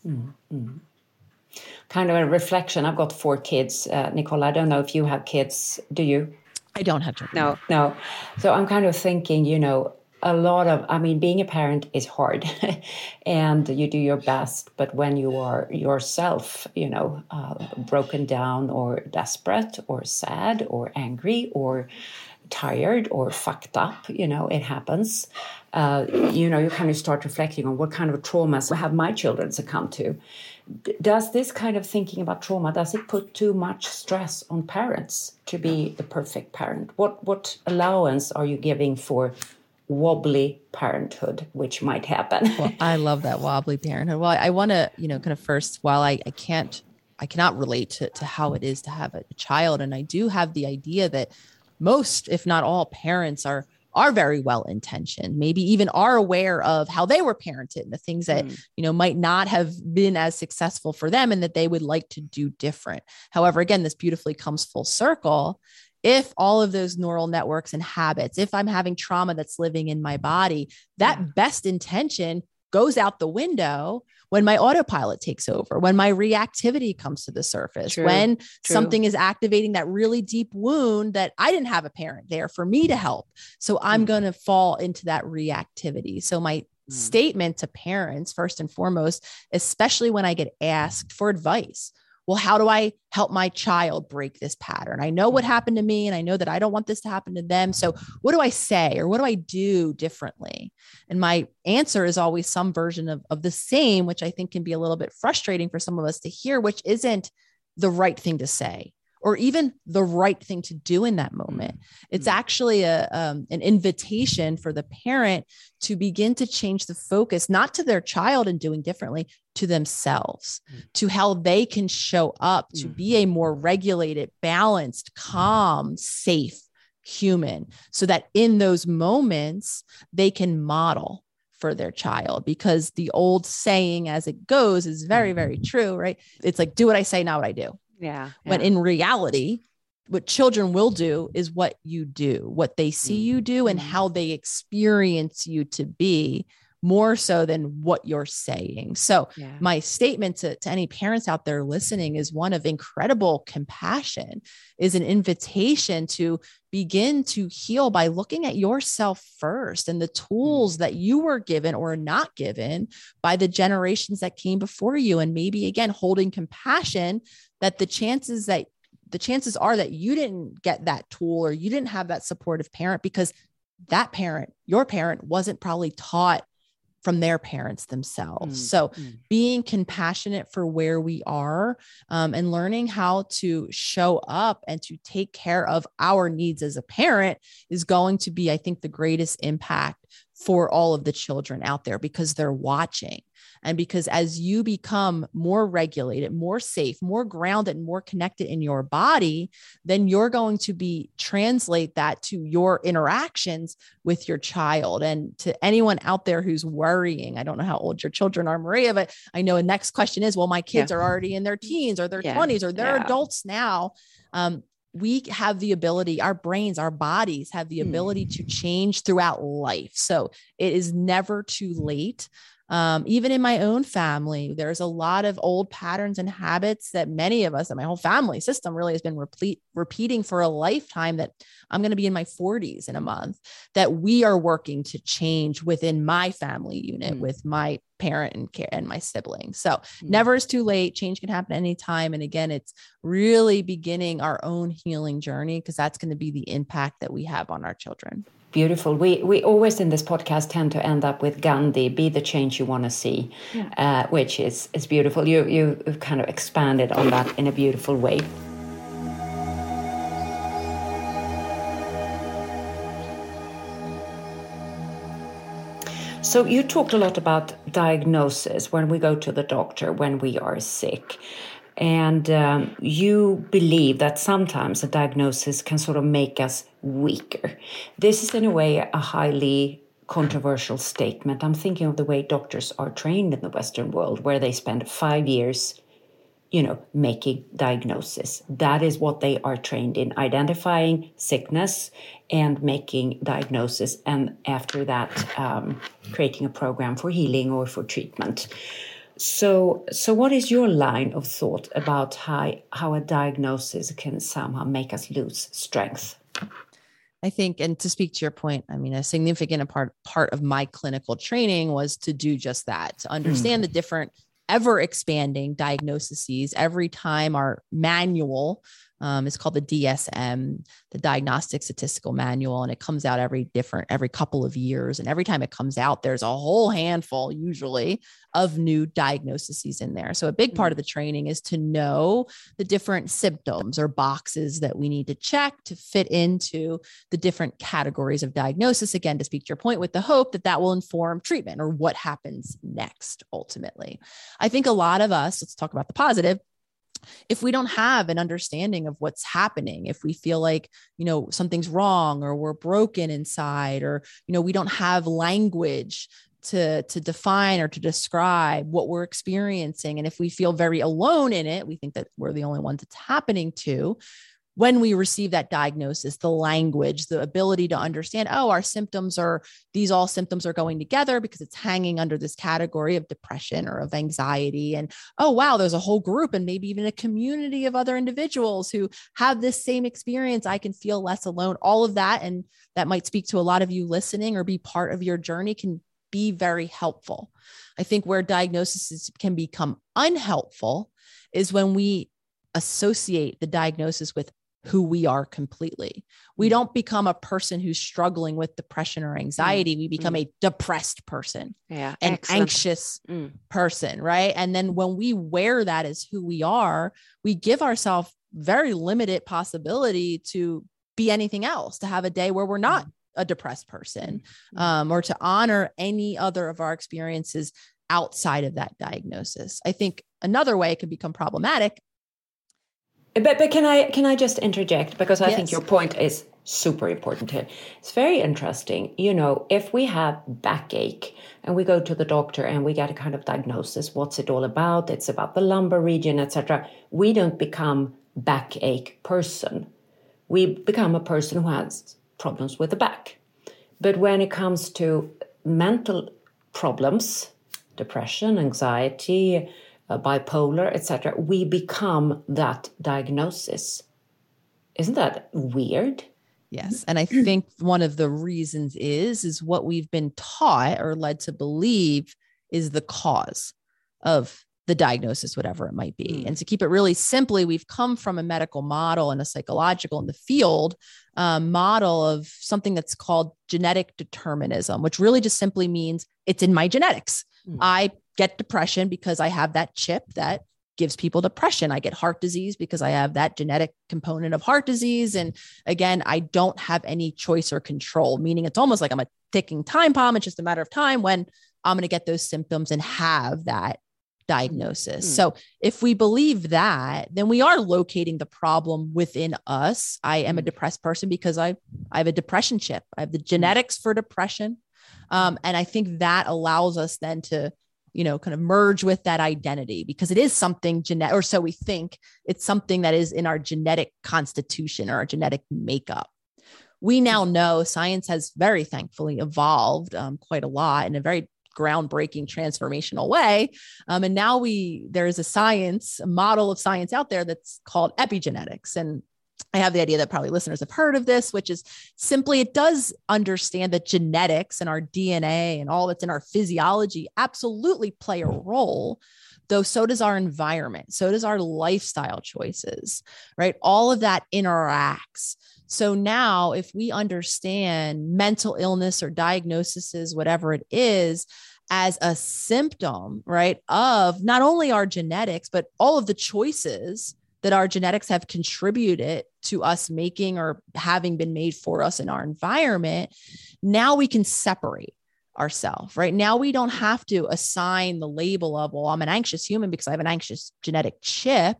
Kind of a reflection. I've got 4 kids. Nicole, I don't know if you have kids. Do you? I don't have children. No. So I'm kind of thinking, being a parent is hard and you do your best. But when you are yourself, broken down or desperate or sad or angry or tired or fucked up, it happens. You kind of start reflecting on what kind of traumas have my children succumbed to. Does this kind of thinking about trauma, does it put too much stress on parents to be the perfect parent? What allowance are you giving for wobbly parenthood, which might happen? Well, I love that wobbly parenthood. Well, I want to, kind of first, while I cannot relate to how it is to have a child. And I do have the idea that most, if not all, parents are very well-intentioned, maybe even are aware of how they were parented and the things that, might not have been as successful for them and that they would like to do different. However, again, this beautifully comes full circle. If all of those neural networks and habits, if I'm having trauma that's living in my body, that best intention goes out the window when my autopilot takes over, when my reactivity comes to the surface, when something is activating that really deep wound that I didn't have a parent there for me to help. So I'm going to fall into that reactivity. So my statement to parents, first and foremost, especially when I get asked for advice, well, how do I help my child break this pattern? I know what happened to me and I know that I don't want this to happen to them. So what do I say or what do I do differently? And my answer is always some version of the same, which I think can be a little bit frustrating for some of us to hear, which isn't the right thing to say or even the right thing to do in that moment. It's actually an invitation for the parent to begin to change the focus, not to their child and doing differently, to themselves, to how they can show up to be a more regulated, balanced, calm, safe human, so that in those moments, they can model for their child. Because the old saying as it goes is very, very true, right? It's like, do what I say, not what I do. Yeah. But in reality, what children will do is what you do, what they see you do and how they experience you to be, more so than what you're saying. So my statement to any parents out there listening is one of incredible compassion, is an invitation to begin to heal by looking at yourself first and the tools that you were given or not given by the generations that came before you. And maybe, again, holding compassion that the chances are that you didn't get that tool or you didn't have that supportive parent because that parent, your parent, wasn't probably taught from their parents themselves. So being compassionate for where we are and learning how to show up and to take care of our needs as a parent is going to be, I think, the greatest impact for all of the children out there, because they're watching. And because as you become more regulated, more safe, more grounded, and more connected in your body, then you're going to translate that to your interactions with your child. And to anyone out there who's worrying, I don't know how old your children are, Maria, but I know the next question is, well, my kids are already in their teens or their 20s, or they're adults now. We have the ability, our brains, our bodies have the ability to change throughout life. So it is never too late. Even in my own family, there's a lot of old patterns and habits that many of us, and my whole family system really has been repeating for a lifetime, that I'm going to be in my 40s in a month, that we are working to change within my family unit with my parent and my siblings. So never is too late. Change can happen anytime. And again, it's really beginning our own healing journey, because that's going to be the impact that we have on our children. Beautiful. We always in this podcast tend to end up with Gandhi, be the change you want to see, which is beautiful. You've kind of expanded on that in a beautiful way. So you talked a lot about diagnosis when we go to the doctor, when we are sick. And you believe that sometimes a diagnosis can sort of make us weaker. This is in a way a highly controversial statement. I'm thinking of the way doctors are trained in the Western world, where they spend 5 years, making diagnosis. That is what they are trained in, identifying sickness and making diagnosis. And after that, creating a program for healing or for treatment. So what is your line of thought about how a diagnosis can somehow make us lose strength? I think, and to speak to your point, I mean, a significant part of my clinical training was to do just that, to understand the different ever expanding diagnoses. Every time our manual is called the DSM, the Diagnostic Statistical Manual, and it comes out every couple of years. And every time it comes out, there's a whole handful usually of new diagnoses in there. So a big part of the training is to know the different symptoms or boxes that we need to check to fit into the different categories of diagnosis. Again, to speak to your point, with the hope that will inform treatment or what happens next, ultimately. I think a lot of us, let's talk about the positive, if we don't have an understanding of what's happening, if we feel like, something's wrong or we're broken inside, or, we don't have language to define or to describe what we're experiencing. And if we feel very alone in it, we think that we're the only ones it's happening to. When we receive that diagnosis, the language, the ability to understand, all symptoms are going together because it's hanging under this category of depression or of anxiety. And, wow, there's a whole group and maybe even a community of other individuals who have this same experience. I can feel less alone. All of that, and that might speak to a lot of you listening or be part of your journey, can be very helpful. I think where diagnoses can become unhelpful is when we associate the diagnosis with who we are completely. We don't become a person who's struggling with depression or anxiety. We become a depressed person, an anxious person, right? And then when we wear that as who we are, we give ourselves very limited possibility to be anything else, to have a day where we're not a depressed person, or to honor any other of our experiences outside of that diagnosis. I think another way it can become problematic. But can I just interject, because I think your point is super important here. It's very interesting. If we have backache and we go to the doctor and we get a kind of diagnosis, what's it all about? It's about the lumbar region, etc. We don't become backache person. We become a person who has problems with the back. But when it comes to mental problems, depression, anxiety, bipolar, etc., we become that diagnosis. Isn't that weird? Yes. And I think one of the reasons is what we've been taught or led to believe is the cause of the diagnosis, whatever it might be. And to keep it really simply, we've come from a medical model and a psychological in the field model of something that's called genetic determinism, which really just simply means it's in my genetics. I get depression because I have that chip that gives people depression. I get heart disease because I have that genetic component of heart disease. And again, I don't have any choice or control, meaning it's almost like I'm a ticking time bomb. It's just a matter of time when I'm going to get those symptoms and have that diagnosis. So if we believe that, then we are locating the problem within us. I am a depressed person because I have a depression chip. I have the genetics for depression. And I think that allows us then to, kind of merge with that identity, because it is something genetic, or so we think. It's something that is in our genetic constitution or our genetic makeup. We now know science has very thankfully evolved quite a lot in a very groundbreaking, transformational way. And now there is a model of science out there that's called epigenetics. And I have the idea that probably listeners have heard of this, which is simply, it does understand that genetics and our DNA and all that's in our physiology absolutely play a role, though so does our environment. So does our lifestyle choices, right? All of that interacts. So now if we understand mental illness or diagnoses, whatever it is, as a symptom, right, of not only our genetics, but all of the choices that our genetics have contributed to us making or having been made for us in our environment, now we can separate ourselves, right? Now we don't have to assign the label of, well, I'm an anxious human because I have an anxious genetic chip.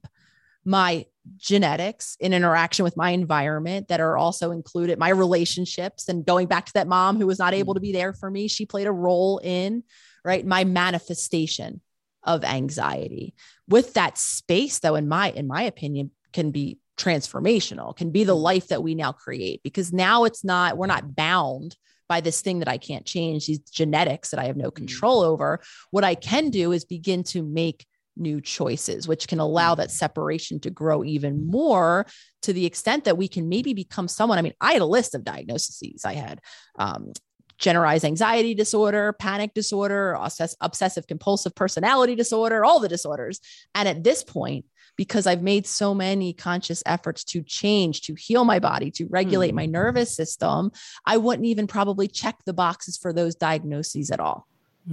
My genetics in interaction with my environment that are also included, my relationships, and going back to that mom who was not able to be there for me, she played a role in, right, my manifestation of anxiety. With that space, though, in my opinion, can be transformational, can be the life that we now create, because now we're not bound by this thing that I can't change, these genetics that I have no control over. What I can do is begin to make new choices, which can allow that separation to grow even more, to the extent that we can maybe become someone. I mean, I had a list of diagnoses. I had generalized anxiety disorder, panic disorder, obsessive compulsive personality disorder, all the disorders. And at this point, because I've made so many conscious efforts to change, to heal my body, to regulate my nervous system, I wouldn't even probably check the boxes for those diagnoses at all.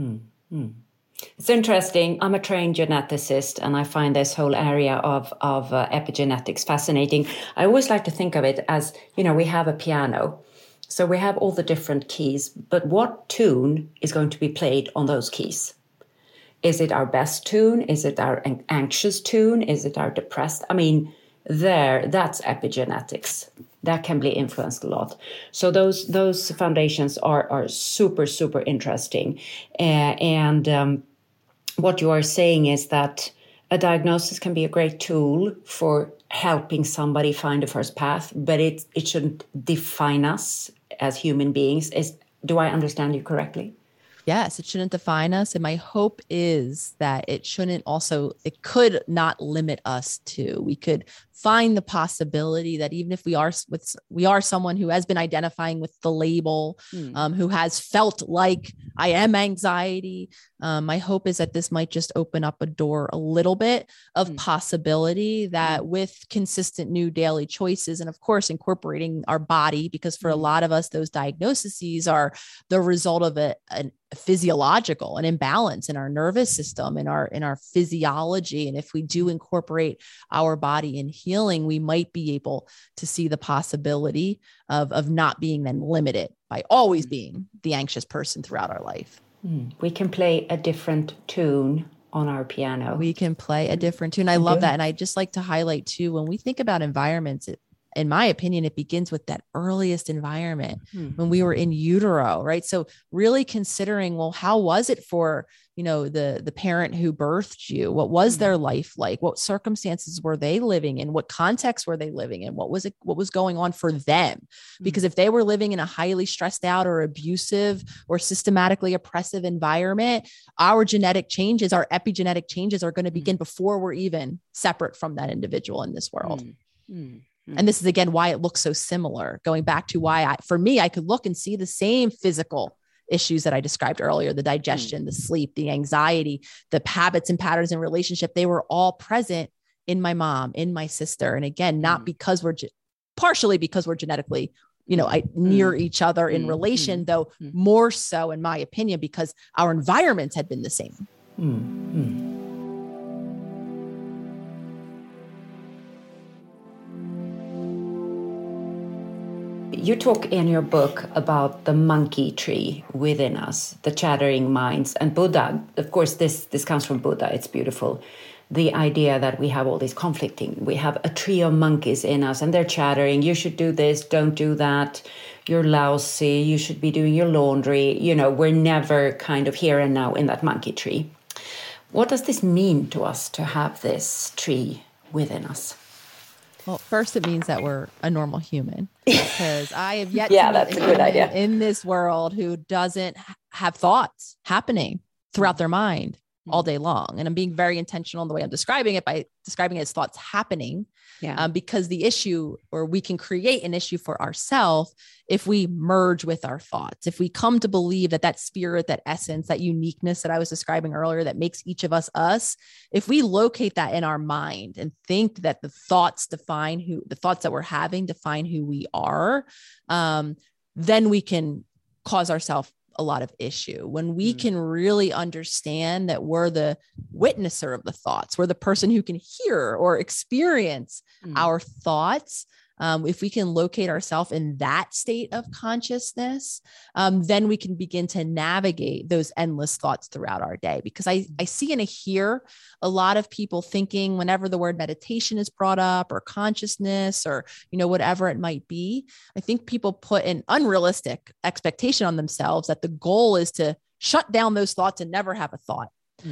It's interesting. I'm a trained geneticist, and I find this whole area of epigenetics fascinating. I always like to think of it as, we have a piano. So we have all the different keys, but what tune is going to be played on those keys? Is it our best tune? Is it our anxious tune? Is it our depressed? I mean, that's epigenetics. That can be influenced a lot. So those foundations are super, super interesting. And what you are saying is that a diagnosis can be a great tool for helping somebody find the first path, but it shouldn't define us as human beings. Do I understand you correctly? Yes, it shouldn't define us. And my hope is that it could not limit us to. We could find the possibility that even if we are someone who has been identifying with the label, who has felt like I am anxiety, my hope is that this might just open up a door a little bit of possibility, that with consistent new daily choices, and of course incorporating our body, because for a lot of us, those diagnoses are the result of an physiological, an imbalance in our nervous system, in our physiology. And if we do incorporate our body in healing, we might be able to see the possibility of not being then limited by always being the anxious person throughout our life. We can play a different tune on our piano. We can play a different tune. I love that. And I just like to highlight too, when we think about environments, in my opinion, it begins with that earliest environment when we were in utero, right? So really considering, well, how was it for, the parent who birthed you? What was their life like? What circumstances were they living in? What context were they living in? What was going on for them? Because if they were living in a highly stressed out or abusive or systematically oppressive environment, our genetic changes, our epigenetic changes are going to begin before we're even separate from that individual in this world. And this is, again, why it looks so similar, going back to why I could look and see the same physical issues that I described earlier, the digestion, the sleep, the anxiety, the habits and patterns in relationship. They were all present in my mom, in my sister. And again, not because partially because we're genetically, near each other in relation, though more so, in my opinion, because our environments had been the same. You talk in your book about the monkey tree within us, the chattering minds, and Buddha. Of course, this comes from Buddha. It's beautiful. The idea that we have all these conflicting. We have a tree of monkeys in us, and they're chattering. You should do this. Don't do that. You're lousy. You should be doing your laundry. You know, we're never kind of here and now in that monkey tree. What does this mean to us to have this tree within us? Well, first, it means that we're a normal human, because I have yet yeah, to that's a good idea in this world who doesn't have thoughts happening throughout their mind all day long. And I'm being very intentional in the way I'm describing it by describing it as thoughts happening, because the issue, or we can create an issue for ourselves if we merge with our thoughts, if we come to believe that that spirit, that essence, that uniqueness that I was describing earlier, that makes each of us us, if we locate that in our mind and think that the thoughts that we're having define who we are, then we can cause ourselves a lot of issue. When we can really understand that we're the witnesser of the thoughts, we're the person who can hear or experience our thoughts. If we can locate ourselves in that state of consciousness, then we can begin to navigate those endless thoughts throughout our day. Because I see and I hear a lot of people thinking, whenever the word meditation is brought up, or consciousness, or, whatever it might be, I think people put an unrealistic expectation on themselves that the goal is to shut down those thoughts and never have a thought.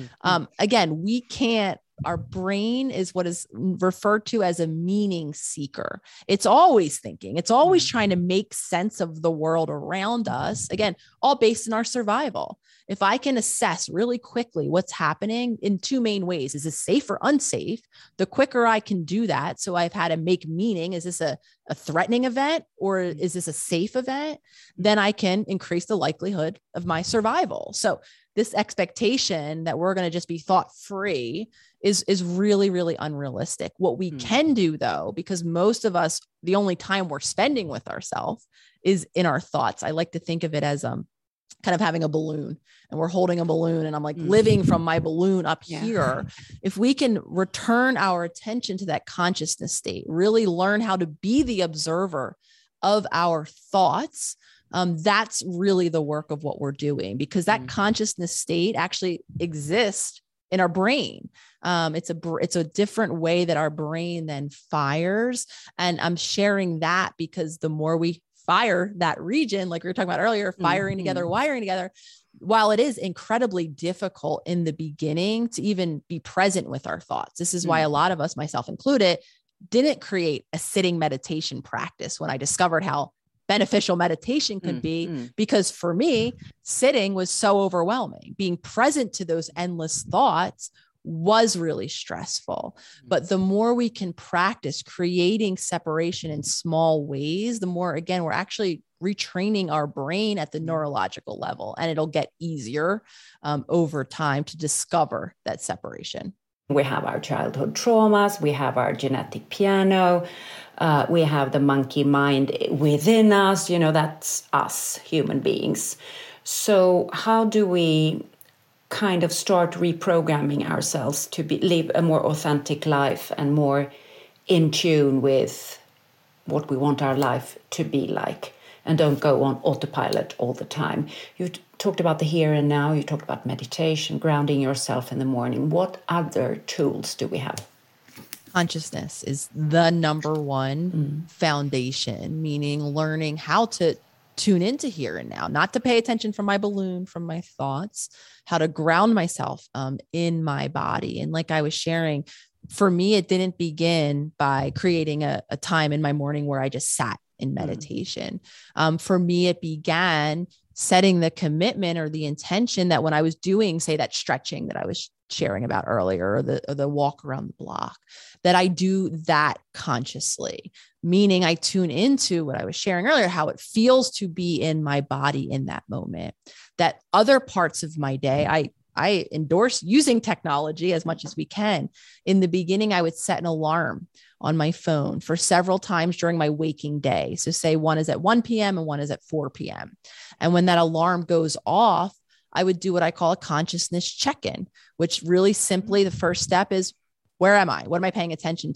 Again, we can't. Our brain is what is referred to as a meaning seeker. It's always thinking. It's always trying to make sense of the world around us. Again, all based in our survival. If I can assess really quickly what's happening in two main ways, is this safe or unsafe? The quicker I can do that. So I've had to make meaning. Is this a threatening event, or is this a safe event? Then I can increase the likelihood of my survival. So this expectation that we're going to just be thought free is really, really unrealistic. What we can do, though, because most of us, the only time we're spending with ourselves is in our thoughts. I like to think of it as kind of having a balloon, and we're holding a balloon, and I'm like living from my balloon up here. If we can return our attention to that consciousness state, really learn how to be the observer of our thoughts, that's really the work of what we're doing, because that consciousness state actually exists in our brain. It's a different way that our brain then fires. And I'm sharing that because the more we fire that region, like we were talking about earlier, firing together, wiring together, while it is incredibly difficult in the beginning to even be present with our thoughts. This is why a lot of us, myself included, didn't create a sitting meditation practice when I discovered how beneficial meditation could be, because for me, sitting was so overwhelming. Being present to those endless thoughts was really stressful. But the more we can practice creating separation in small ways, the more, again, we're actually retraining our brain at the neurological level, and it'll get easier over time to discover that separation. We have our childhood traumas, we have our genetic piano, we have the monkey mind within us, that's us, human beings. So how do we kind of start reprogramming ourselves to live a more authentic life and more in tune with what we want our life to be like, and don't go on autopilot all the time? You talked about the here and now, you talked about meditation, grounding yourself in the morning. What other tools do we have? Consciousness is the number one foundation, meaning learning how to tune into here and now, not to pay attention from my balloon, from my thoughts, how to ground myself in my body. And like I was sharing, for me, it didn't begin by creating a time in my morning where I just sat in meditation. For me, it began setting the commitment or the intention that when I was doing, say, that stretching that I was sharing about earlier, or the walk around the block, that I do that consciously, meaning I tune into what I was sharing earlier, how it feels to be in my body in that moment. That other parts of my day, I endorse using technology as much as we can. In the beginning, I would set an alarm on my phone for several times during my waking day. So say one is at 1 p.m. and one is at 4 p.m. And when that alarm goes off, I would do what I call a consciousness check-in, which really simply the first step is, where am I? What am I paying attention to?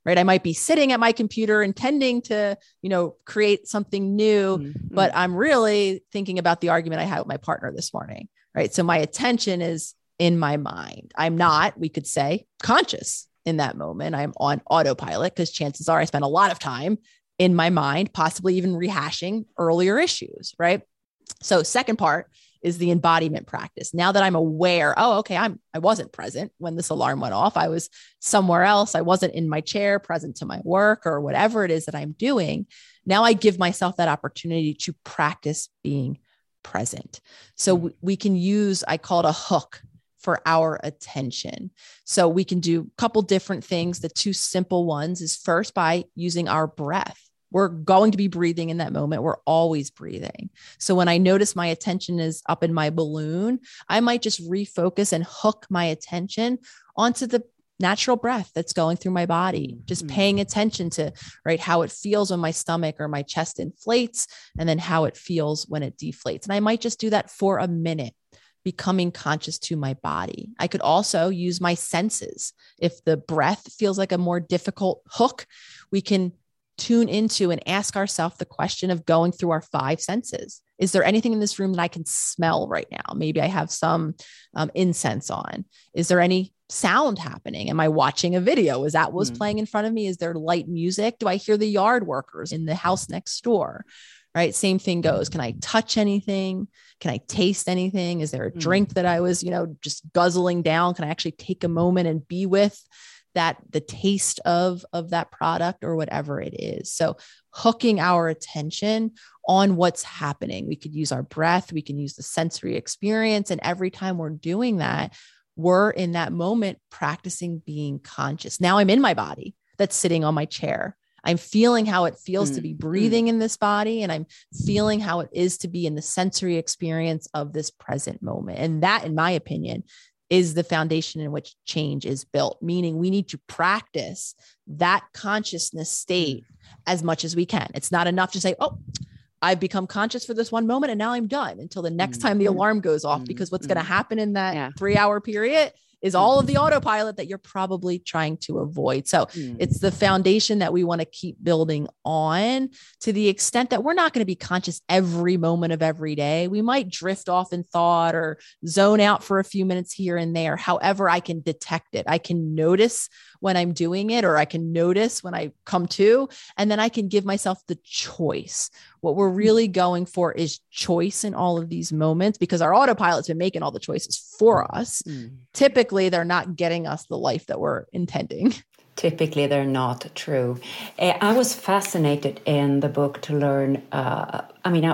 right? I might be sitting at my computer intending to, create something new, but I'm really thinking about the argument I had with my partner this morning, right? So my attention is in my mind. I'm not, we could say, conscious in that moment. I'm on autopilot because chances are I spent a lot of time in my mind, possibly even rehashing earlier issues, right? So second part is the embodiment practice. Now that I'm aware, I wasn't present when this alarm went off. I was somewhere else. I wasn't in my chair, present to my work or whatever it is that I'm doing. Now I give myself that opportunity to practice being present. So we can use, I call it a hook for our attention. So we can do a couple different things. The two simple ones is first by using our breath. We're going to be breathing in that moment. We're always breathing. So when I notice my attention is up in my balloon, I might just refocus and hook my attention onto the natural breath that's going through my body, just paying attention to, right, how it feels when my stomach or my chest inflates, and then how it feels when it deflates. And I might just do that for a minute, becoming conscious to my body. I could also use my senses. If the breath feels like a more difficult hook, we can tune into and ask ourselves the question of going through our five senses. Is there anything in this room that I can smell right now? Maybe I have some incense on. Is there any sound happening? Am I watching a video? Is that what was playing in front of me? Is there light music? Do I hear the yard workers in the house next door? Right? Same thing goes. Can I touch anything? Can I taste anything? Is there a drink that I was, just guzzling down? Can I actually take a moment and be with the taste of that product or whatever it is? So hooking our attention on what's happening. We could use our breath. We can use the sensory experience. And every time we're doing that, we're in that moment practicing being conscious. Now I'm in my body that's sitting on my chair. I'm feeling how it feels to be breathing in this body. And I'm feeling how it is to be in the sensory experience of this present moment. And that, in my opinion, is the foundation in which change is built, meaning we need to practice that consciousness state as much as we can. It's not enough to say, I've become conscious for this one moment and now I'm done until the next time the alarm goes off, because what's going to happen in that 3-hour period is all of the autopilot that you're probably trying to avoid. So it's the foundation that we want to keep building on, to the extent that we're not going to be conscious every moment of every day. We might drift off in thought or zone out for a few minutes here and there. However, I can detect it. I can notice when I'm doing it, or I can notice when I come to, and then I can give myself the choice. What we're really going for is choice in all of these moments, because our autopilot's been making all the choices for us. Typically, they're not getting us the life that we're intending. Typically, they're not true. I was fascinated in the book to learn, I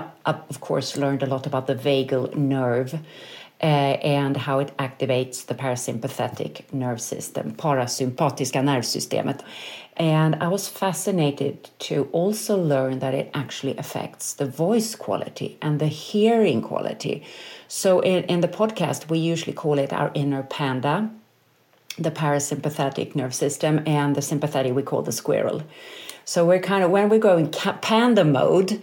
of course learned a lot about the vagal nerve and how it activates the parasympathetic nerve system, parasympatiska nervsystemet. And I was fascinated to also learn that it actually affects the voice quality and the hearing quality. So in the podcast, we usually call it our inner panda, the parasympathetic nerve system, and the sympathetic we call the squirrel. So we're kind of, when we go in panda mode,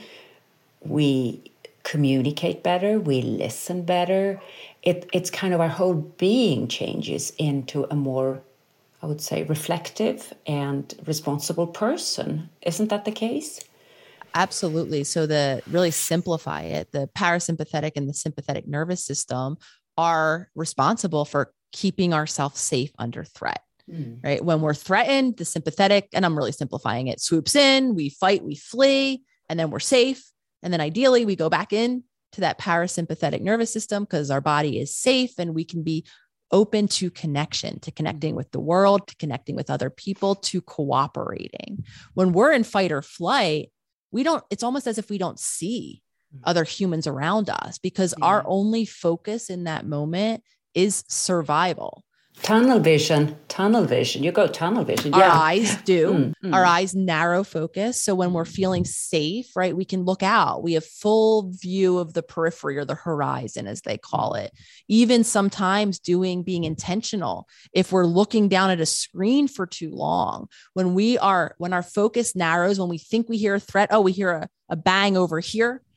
we communicate better, we listen better. It's kind of our whole being changes into a more, I would say, reflective and responsible person. Isn't that the case? Absolutely. So to really simplify it, the parasympathetic and the sympathetic nervous system are responsible for keeping ourselves safe under threat, right? When we're threatened, the sympathetic, and I'm really simplifying it, swoops in, we fight, we flee, and then we're safe. And then ideally we go back in to that parasympathetic nervous system because our body is safe and we can be open to connection, to connecting with the world, to connecting with other people, to cooperating. When we're in fight or flight, it's almost as if we don't see other humans around us, because our only focus in that moment is survival. Tunnel vision. You go tunnel vision. Our eyes do. Our eyes narrow focus. So when we're feeling safe, right, we can look out. We have full view of the periphery, or the horizon, as they call it. Even sometimes being intentional. If we're looking down at a screen for too long, when our focus narrows, when we think we hear a threat, we hear a bang over here.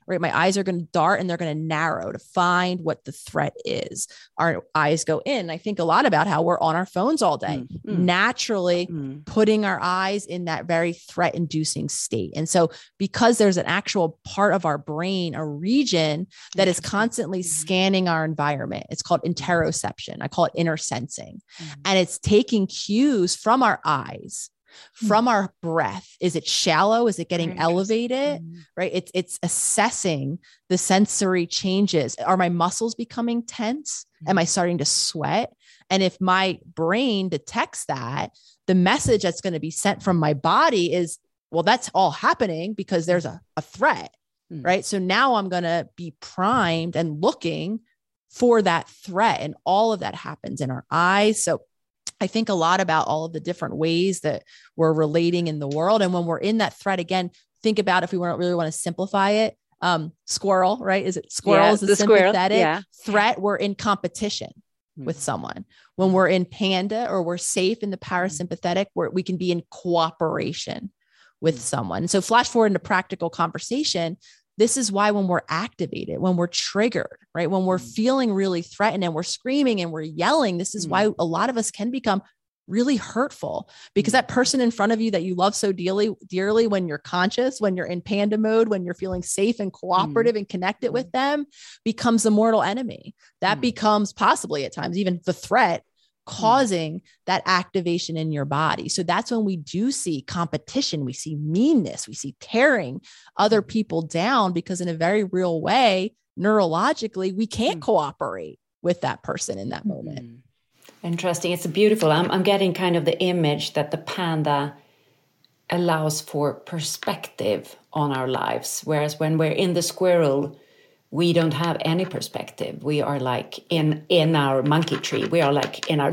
right? My eyes are going to dart and they're going to narrow to find what the threat is. Our eyes go in. I think a lot about how we're on our phones all day, naturally putting our eyes in that very threat inducing state. And so because there's an actual part of our brain, a region that is constantly scanning our environment, it's called interoception. I call it inner sensing. And it's taking cues from our eyes, from our breath. Is it shallow? Is it getting elevated? Right? It's assessing the sensory changes. Are my muscles becoming tense? Am I starting to sweat? And if my brain detects that, the message that's going to be sent from my body is, well, that's all happening because there's a threat, right? So now I'm going to be primed and looking for that threat. And all of that happens in our eyes. So I think a lot about all of the different ways that we're relating in the world. And when we're in that threat, again, think about, if we really want to simplify it, squirrel, right? Is it squirrel is a sympathetic threat? We're in competition with someone. When we're in panda, or we're safe in the parasympathetic, where we can be in cooperation with someone. So flash forward into practical conversation. This is why when we're activated, when we're triggered, right? When we're feeling really threatened and we're screaming and we're yelling, this is why a lot of us can become really hurtful, because that person in front of you that you love so dearly, when you're conscious, when you're in panda mode, when you're feeling safe and cooperative and connected with them, becomes a mortal enemy. That becomes possibly at times even the threat, causing that activation in your body. So that's when we do see competition, we see meanness, we see tearing other people down, because in a very real way, neurologically, we can't cooperate with that person in that moment. Interesting. It's beautiful. I'm getting kind of the image that the panda allows for perspective on our lives. Whereas when we're in the squirrel, we don't have any perspective. We are like in our monkey tree. We are like in our...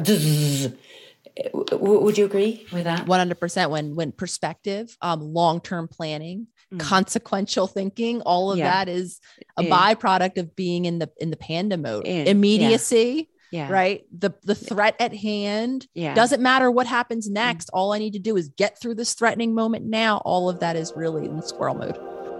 Would you agree with that? 100%. When perspective, long-term planning, consequential thinking, all of that is a byproduct of being in the panda mode. Immediacy, right? The threat at hand. Doesn't matter what happens next. All I need to do is get through this threatening moment now. All of that is really in squirrel mode.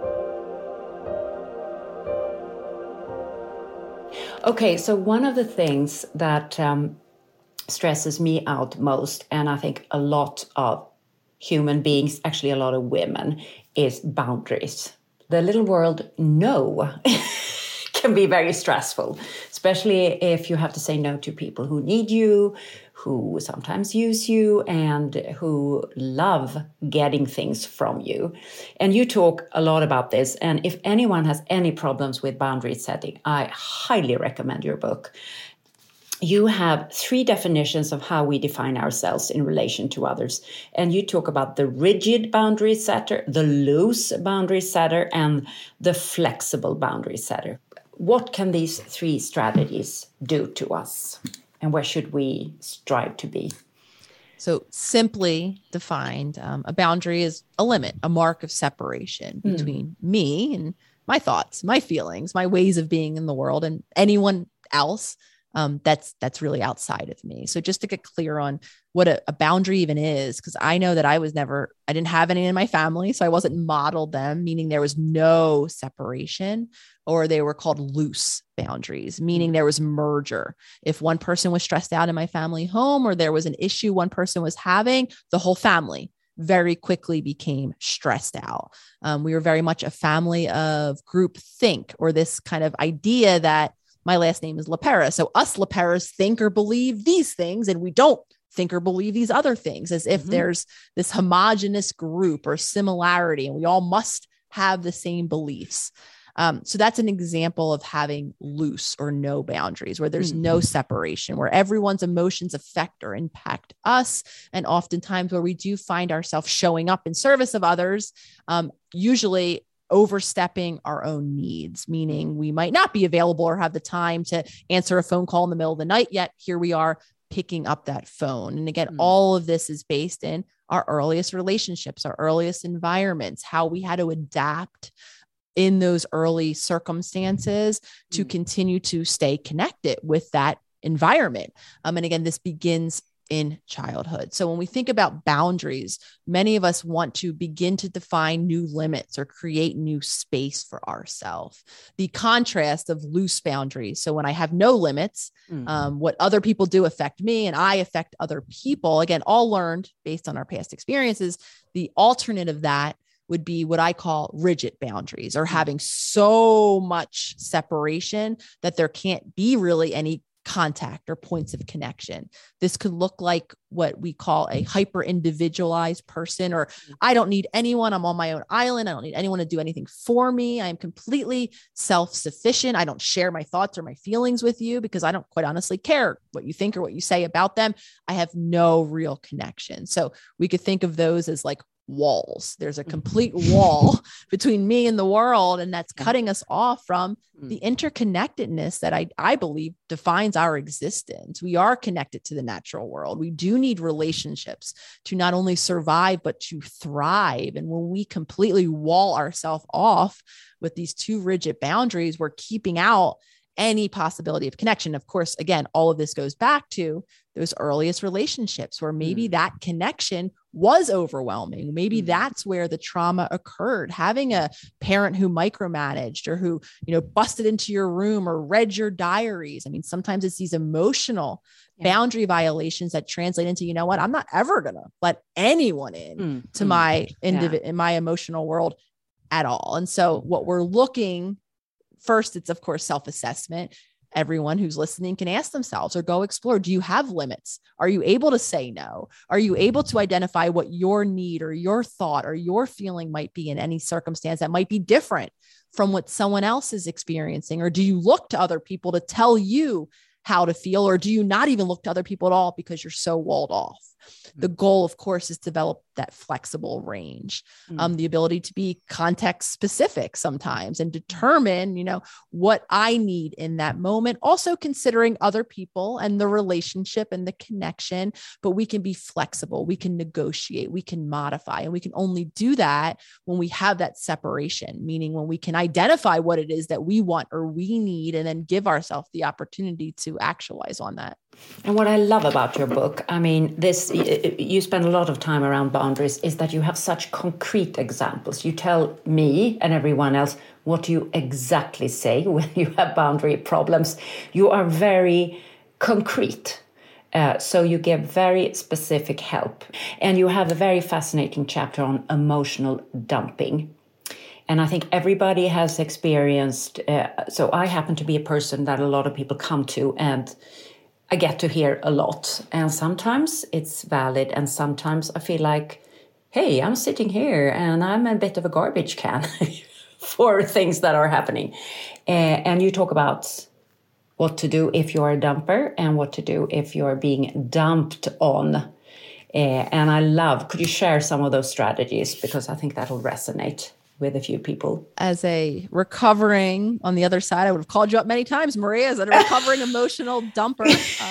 Okay, so one of the things that stresses me out most, and I think a lot of human beings, actually a lot of women, is boundaries. The little word no can be very stressful, especially if you have to say no to people who need you, who sometimes use you, and who love getting things from you. And you talk a lot about this. And if anyone has any problems with boundary setting, I highly recommend your book. You have 3 definitions of how we define ourselves in relation to others. And you talk about the rigid boundary setter, the loose boundary setter, and the flexible boundary setter. What can these 3 strategies do to us? And where should we strive to be? So simply defined, a boundary is a limit, a mark of separation between me and my thoughts, my feelings, my ways of being in the world, and anyone else that's really outside of me. So just to get clear on what a boundary even is, because I know that I didn't have any in my family, so I wasn't modeled them, meaning there was no separation, or they were called loose boundaries, meaning there was merger. If one person was stressed out in my family home, or there was an issue one person was having, the whole family very quickly became stressed out. We were very much a family of group think, or this kind of idea that my last name is LaPera. So us LaPeras think or believe these things, and we don't think or believe these other things, as if there's this homogenous group or similarity, and we all must have the same beliefs. So that's an example of having loose or no boundaries, where there's no separation, where everyone's emotions affect or impact us. And oftentimes where we do find ourselves showing up in service of others, usually overstepping our own needs, meaning we might not be available or have the time to answer a phone call in the middle of the night, yet here we are picking up that phone. And again, all of this is based in our earliest relationships, our earliest environments, how we had to adapt in those early circumstances to continue to stay connected with that environment. And again, this begins in childhood. So when we think about boundaries, many of us want to begin to define new limits or create new space for ourselves. The contrast of loose boundaries. So when I have no limits, what other people do affect me and I affect other people. Again, all learned based on our past experiences. The alternate of that would be what I call rigid boundaries, or having so much separation that there can't be really any contact or points of connection. This could look like what we call a hyper individualized person, or I don't need anyone. I'm on my own island. I don't need anyone to do anything for me. I am completely self-sufficient. I don't share my thoughts or my feelings with you because I don't quite honestly care what you think or what you say about them. I have no real connection. So we could think of those as like walls. There's a complete wall between me and the world, and that's cutting us off from the interconnectedness that I believe defines our existence. We are connected to the natural world. We do need relationships to not only survive, but to thrive. And when we completely wall ourselves off with these two rigid boundaries, we're keeping out any possibility of connection. Of course, again, all of this goes back to those earliest relationships where maybe that connection was overwhelming. Maybe that's where the trauma occurred. Having a parent who micromanaged or who, busted into your room or read your diaries. I mean, sometimes it's these emotional boundary violations that translate into, I'm not ever going to let anyone in to my in my emotional world at all. And so what we're looking first, it's of course self-assessment. Everyone who's listening can ask themselves or go explore. Do you have limits? Are you able to say no? Are you able to identify what your need or your thought or your feeling might be in any circumstance that might be different from what someone else is experiencing? Or do you look to other people to tell you how to feel? Or do you not even look to other people at all because you're so walled off? The goal, of course, is to develop that flexible range, the ability to be context specific sometimes and determine, what I need in that moment. Also considering other people and the relationship and the connection, but we can be flexible. We can negotiate, we can modify, and we can only do that when we have that separation, meaning when we can identify what it is that we want or we need, and then give ourselves the opportunity to actualize on that. And what I love about your book, you spend a lot of time around boundaries, is that you have such concrete examples. You tell me and everyone else what you exactly say when you have boundary problems. You are very concrete. So you give very specific help. And you have a very fascinating chapter on emotional dumping. And I think everybody has experienced, so I happen to be a person that a lot of people come to, and I get to hear a lot. And sometimes it's valid, and sometimes I feel like, hey, I'm sitting here and I'm a bit of a garbage can for things that are happening. And you talk about what to do if you're a dumper and what to do if you're being dumped on. And could you share some of those strategies? Because I think that'll resonate with a few people. As a recovering, on the other side, I would have called you up many times, Maria, as a recovering emotional dumper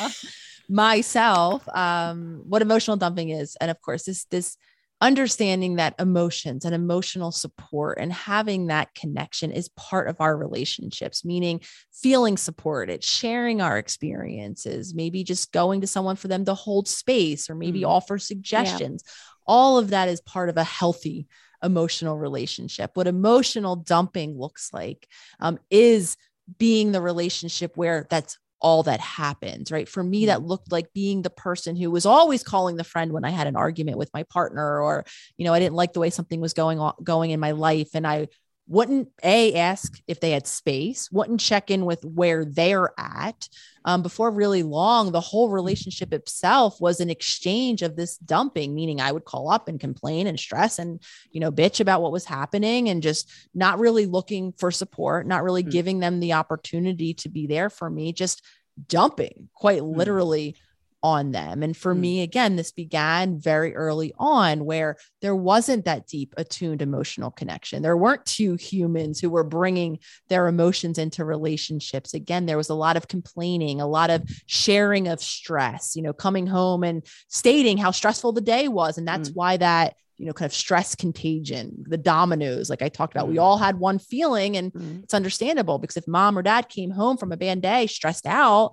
myself, what emotional dumping is. And of course, this understanding that emotions and emotional support and having that connection is part of our relationships, meaning feeling supported, sharing our experiences, maybe just going to someone for them to hold space or maybe offer suggestions. Yeah. All of that is part of a healthy emotional relationship. What emotional dumping looks like is being the relationship where that's all that happens, right? For me, that looked like being the person who was always calling the friend when I had an argument with my partner, or, I didn't like the way something was going in my life. And I wouldn't ask if they had space, wouldn't check in with where they're at. Before really long, the whole relationship itself was an exchange of this dumping, meaning I would call up and complain and stress and, bitch about what was happening, and just not really looking for support, not really giving them the opportunity to be there for me, just dumping quite literally on them. And for me, again, this began very early on, where there wasn't that deep attuned emotional connection. There weren't two humans who were bringing their emotions into relationships. Again, there was a lot of complaining, a lot of sharing of stress, coming home and stating how stressful the day was. And that's why that, kind of stress contagion, the dominoes, like I talked about, we all had one feeling, and it's understandable, because if mom or dad came home from a bad day, stressed out,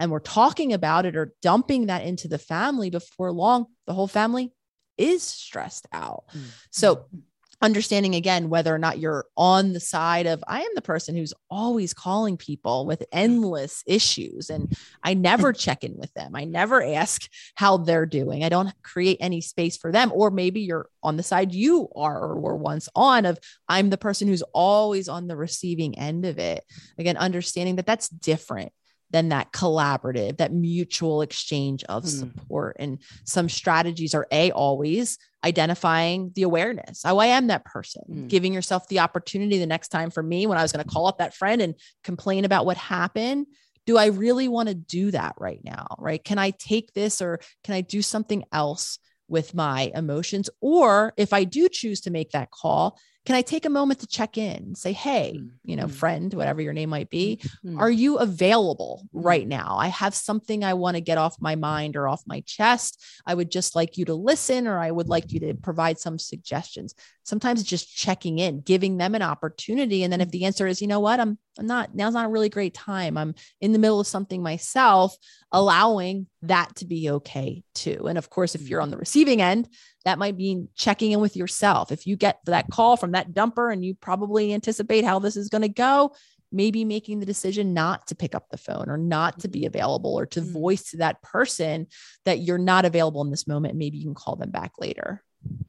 and we're talking about it or dumping that into the family, before long, the whole family is stressed out. So understanding again, whether or not you're on the side of, I am the person who's always calling people with endless issues and I never check in with them. I never ask how they're doing. I don't create any space for them. Or maybe you're on the side you are or were once on of, I'm the person who's always on the receiving end of it. Again, understanding that that's different than that collaborative, that mutual exchange of support. And some strategies are always identifying the awareness. Oh, I am that person, giving yourself the opportunity the next time. For me, when I was going to call up that friend and complain about what happened, do I really want to do that right now? Right? Can I take this, or can I do something else with my emotions? Or if I do choose to make that call, can I take a moment to check in, say, hey, friend, whatever your name might be, are you available right now? I have something I want to get off my mind or off my chest. I would just like you to listen, or I would like you to provide some suggestions. Sometimes it's just checking in, giving them an opportunity. And then if the answer is, you know what, now's not a really great time, I'm in the middle of something myself, allowing that to be okay too. And of course, if you're on the receiving end, that might mean checking in with yourself. If you get that call from that dumper and you probably anticipate how this is going to go, maybe making the decision not to pick up the phone or not to be available, or to voice to that person that you're not available in this moment. Maybe you can call them back later.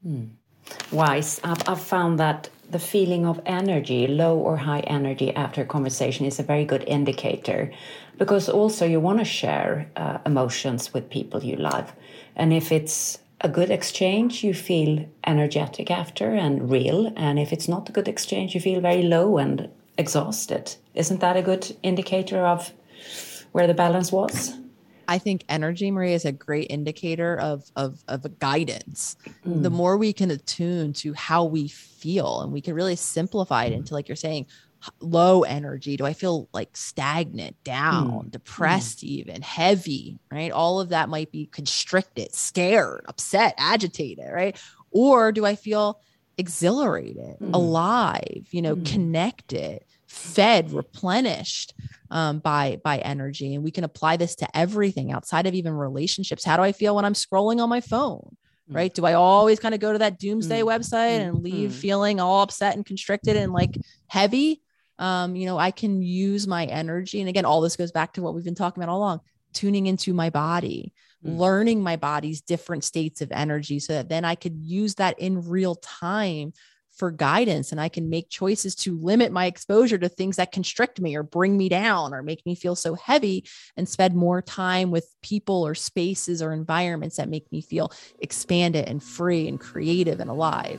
Wise. I've found that the feeling of energy, low or high energy after a conversation, is a very good indicator, because also you want to share emotions with people you love. And if it's a good exchange, you feel energetic after and real. And if it's not a good exchange, you feel very low and exhausted. Isn't that a good indicator of where the balance was? I think energy, Maria, is a great indicator of a guidance. The more we can attune to how we feel, and we can really simplify it into, like you're saying, low energy. Do I feel like stagnant, down, depressed, even heavy, right? All of that might be constricted, scared, upset, agitated, right? Or do I feel exhilarated, alive, connected, fed, replenished by energy? And we can apply this to everything outside of even relationships. How do I feel when I'm scrolling on my phone? Right? Do I always kind of go to that doomsday website and leave feeling all upset and constricted and like heavy? I can use my energy. And again, all this goes back to what we've been talking about all along, tuning into my body, learning my body's different states of energy, so that then I could use that in real time for guidance. And I can make choices to limit my exposure to things that constrict me or bring me down or make me feel so heavy, and spend more time with people or spaces or environments that make me feel expanded and free and creative and alive.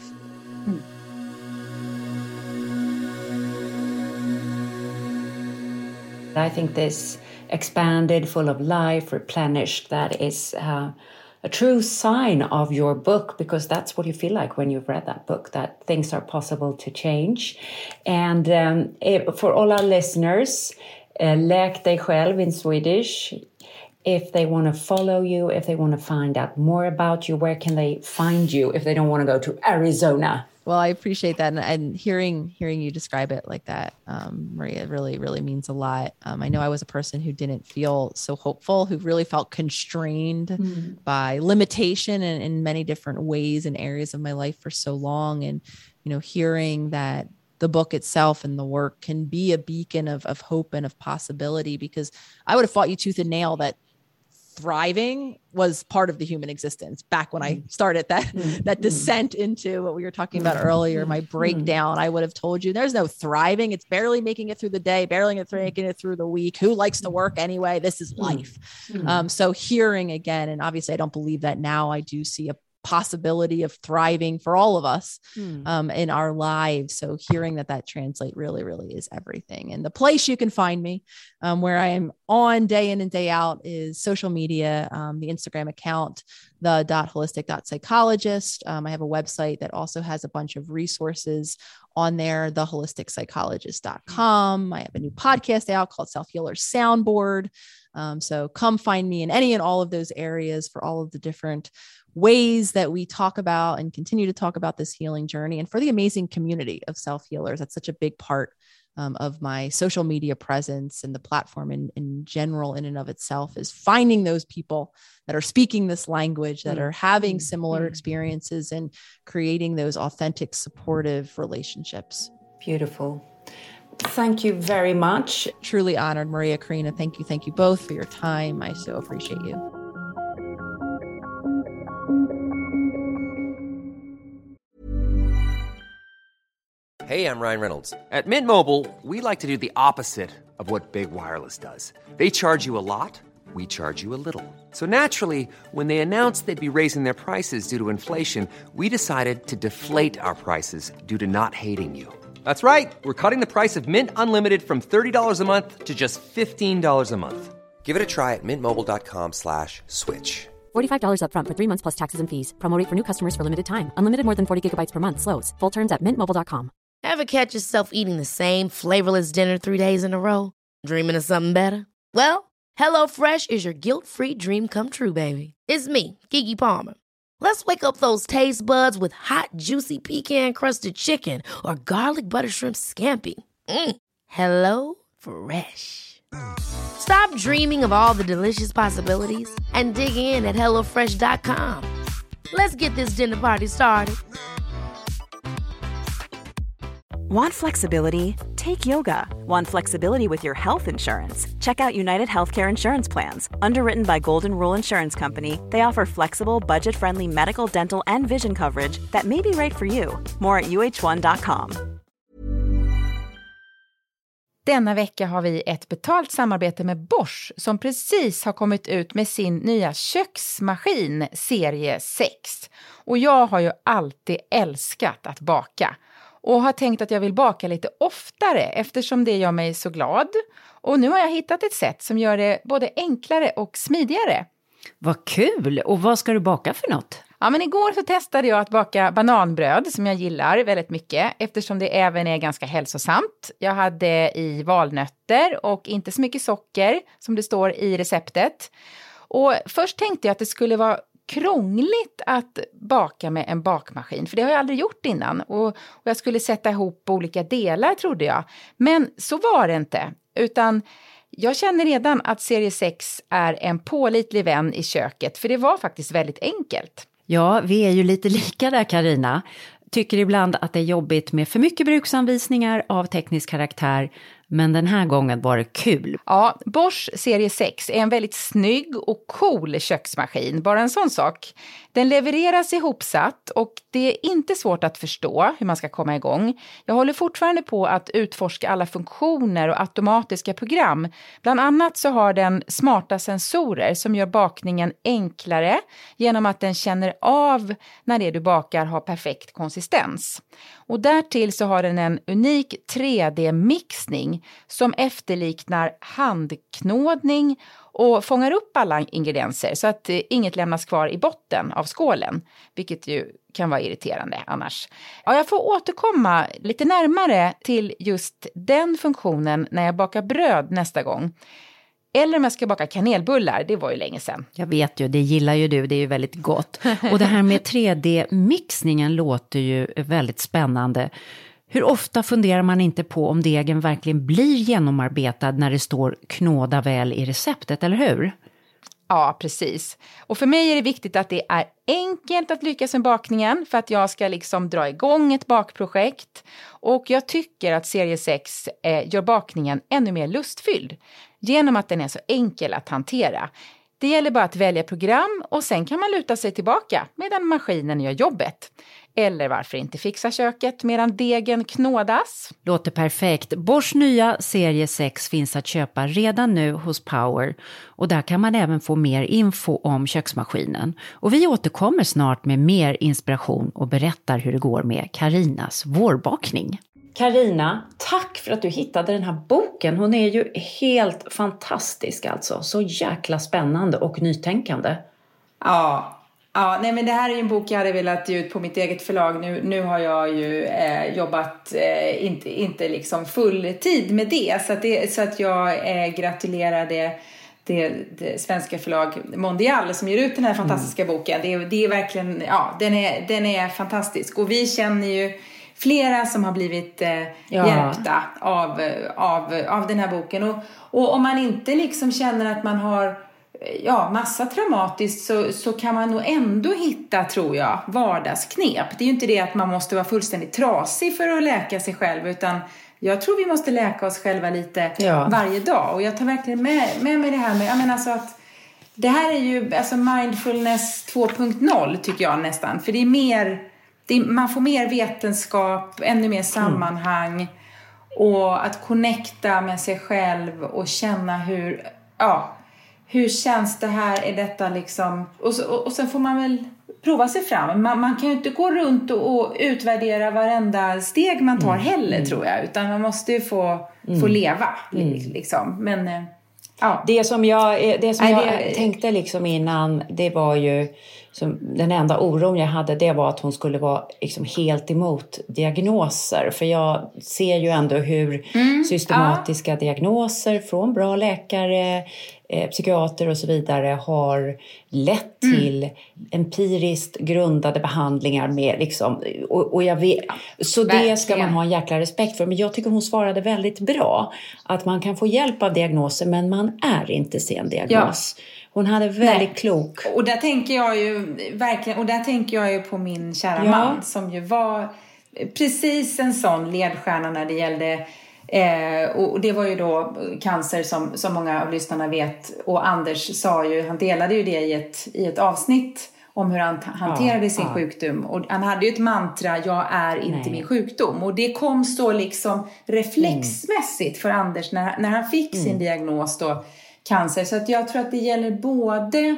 I think this expanded, full of life, replenished, that is a true sign of your book, because that's what you feel like when you've read that book, that things are possible to change. And for all our listeners, Läk dig själv in Swedish. If they want to follow you, if they want to find out more about you, where can they find you if they don't want to go to Arizona? Well, I appreciate that. And hearing you describe it like that, Maria, really, really means a lot. I know I was a person who didn't feel so hopeful, who really felt constrained by limitation in many different ways and areas of my life for so long. And, hearing that the book itself and the work can be a beacon of hope and of possibility, because I would have fought you tooth and nail that thriving was part of the human existence back when I started that descent into what we were talking about earlier, my breakdown. I would have told you there's no thriving. It's barely making it through the day, barely making it through the week. Who likes to work anyway? This is life. So hearing again, and obviously I don't believe that now, I do see a possibility of thriving for all of us in our lives. So hearing that translate really, really is everything. And the place you can find me, where I am on day in and day out, is social media, the Instagram account, the.holistic.psychologist. I have a website that also has a bunch of resources on there, theholisticspsychologist.com. I have a new podcast out called Self Healer Soundboard. So come find me in any and all of those areas for all of the different ways that we talk about and continue to talk about this healing journey, and for the amazing community of self-healers. That's such a big part of my social media presence and the platform in general, in and of itself, is finding those people that are speaking this language, that are having similar experiences, and creating those authentic, supportive relationships. Beautiful. Thank you very much. Truly honored, Maria, Karina. Thank you both for your time. I so appreciate you. Hey, I'm Ryan Reynolds. At Mint Mobile, we like to do the opposite of what Big Wireless does. They charge you a lot, we charge you a little. So naturally, when they announced they'd be raising their prices due to inflation, we decided to deflate our prices due to not hating you. That's right. We're cutting the price of Mint Unlimited from $30 a month to just $15 a month. Give it a try at mintmobile.com/switch. $45 up front for 3 months plus taxes and fees. Promo rate for new customers for limited time. Unlimited more than 40 gigabytes per month. Slows full terms at mintmobile.com. Ever catch yourself eating the same flavorless dinner 3 days in a row? Dreaming of something better? Well, HelloFresh is your guilt-free dream come true, baby. It's me, Keke Palmer. Let's wake up those taste buds with hot, juicy pecan-crusted chicken or garlic butter shrimp scampi. Hello Fresh. Stop dreaming of all the delicious possibilities and dig in at HelloFresh.com. Let's get this dinner party started. Want flexibility? Take yoga. Want flexibility with your health insurance? Check out United Healthcare Insurance Plans. Underwritten by Golden Rule Insurance Company, they offer flexible, budget-friendly medical, dental, and vision coverage that may be right for you. More at uh1.com. Denna vecka har vi ett betalt samarbete med Bosch som precis har kommit ut med sin nya köksmaskin serie 6. Och jag har ju alltid älskat att baka. Och har tänkt att jag vill baka lite oftare eftersom det gör mig så glad. Och nu har jag hittat ett sätt som gör det både enklare och smidigare. Vad kul! Och vad ska du baka för något? Ja, men igår så testade jag att baka bananbröd som jag gillar väldigt mycket eftersom det även är ganska hälsosamt. Jag hade i valnötter och inte så mycket socker som det står i receptet. Och först tänkte jag att det skulle vara krångligt att baka med en bakmaskin, för det har jag aldrig gjort innan. Och jag skulle sätta ihop olika delar, trodde jag. Men så var det inte, utan jag känner redan att serie 6 är en pålitlig vän i köket, för det var faktiskt väldigt enkelt. Ja, vi är ju lite lika där, Karina. Tycker ibland att det är jobbigt med för mycket bruksanvisningar av teknisk karaktär, men den här gången var det kul. Ja, Bosch serie 6 är en väldigt snygg och cool köksmaskin, bara en sån sak. Den levereras ihopsatt och det är inte svårt att förstå hur man ska komma igång. Jag håller fortfarande på att utforska alla funktioner och automatiska program. Bland annat så har den smarta sensorer som gör bakningen enklare genom att den känner av när det du bakar har perfekt konsistens. Och därtill så har den en unik 3D-mixning som efterliknar handknådning och fångar upp alla ingredienser så att inget lämnas kvar i botten av skålen, vilket ju kan vara irriterande annars. Ja, jag får återkomma lite närmare till just den funktionen när jag bakar bröd nästa gång. Eller om jag ska baka kanelbullar, det var ju länge sedan. Jag vet ju, det gillar ju du, det är ju väldigt gott. Och det här med 3D-mixningen låter ju väldigt spännande. Hur ofta funderar man inte på om degen verkligen blir genomarbetad när det står knåda väl i receptet, eller hur? Ja, precis. Och för mig är det viktigt att det är enkelt att lyckas med bakningen för att jag ska liksom dra igång ett bakprojekt. Och jag tycker att serie 6 gör bakningen ännu mer lustfylld genom att den är så enkel att hantera. Det gäller bara att välja program och sen kan man luta sig tillbaka medan maskinen gör jobbet. Eller varför inte fixa köket medan degen knådas? Låter perfekt. Bosch nya serie 6 finns att köpa redan nu hos Power. Och där kan man även få mer info om köksmaskinen. Och vi återkommer snart med mer inspiration och berättar hur det går med Karinas vårbakning. Karina, tack för att du hittade den här boken. Hon är ju helt fantastisk alltså. Så jäkla spännande och nytänkande. Ja, nej, men det här är ju en bok jag hade velat ge ut på mitt eget förlag. Nu har jag ju jobbat inte liksom full tid med det. Så att jag gratulerar det svenska förlag Mondial som ger ut den här fantastiska boken. Det är verkligen, ja, den är fantastisk. Och vi känner ju flera som har blivit hjälpta av den här boken. Och om man inte liksom känner att man har massa traumatiskt så kan man nog ändå hitta, tror jag, vardagsknep. Det är ju inte det att man måste vara fullständigt trasig för att läka sig själv, utan jag tror vi måste läka oss själva lite varje dag. Och jag tar verkligen med mig det här med, jag menar så att det här är ju alltså mindfulness 2.0 tycker jag nästan. För det är mer, man får mer vetenskap, ännu mer sammanhang. Och att connecta med sig själv och känna hur känns det här, är detta liksom. Och sen får man väl prova sig fram. Man kan ju inte gå runt och utvärdera varenda steg man tar heller, tror jag. Utan man måste ju få leva liksom. Men det som jag tänkte liksom innan, det var ju som den enda oron jag hade, det var att hon skulle vara liksom helt emot diagnoser. För jag ser ju ändå hur systematiska diagnoser från bra läkare, psykiater och så vidare har lett till empiriskt grundade behandlingar med liksom, och jag vet, så det ska man ha en jäkla respekt för. Men jag tycker hon svarade väldigt bra att man kan få hjälp av diagnoser, men man är inte sen diagnos. Hon hade väldigt klok. Och där tänker jag ju verkligen, och där tänker jag ju på min kära man som ju var precis en sån ledstjärna när det gällde och det var ju då cancer som många av lyssnarna vet, och Anders sa ju, han delade ju det i ett avsnitt om hur han hanterade sin sjukdom, och han hade ju ett mantra, jag är inte min sjukdom, och det kom så liksom reflexmässigt för Anders när han fick sin diagnos då, cancer. Så att jag tror att det gäller både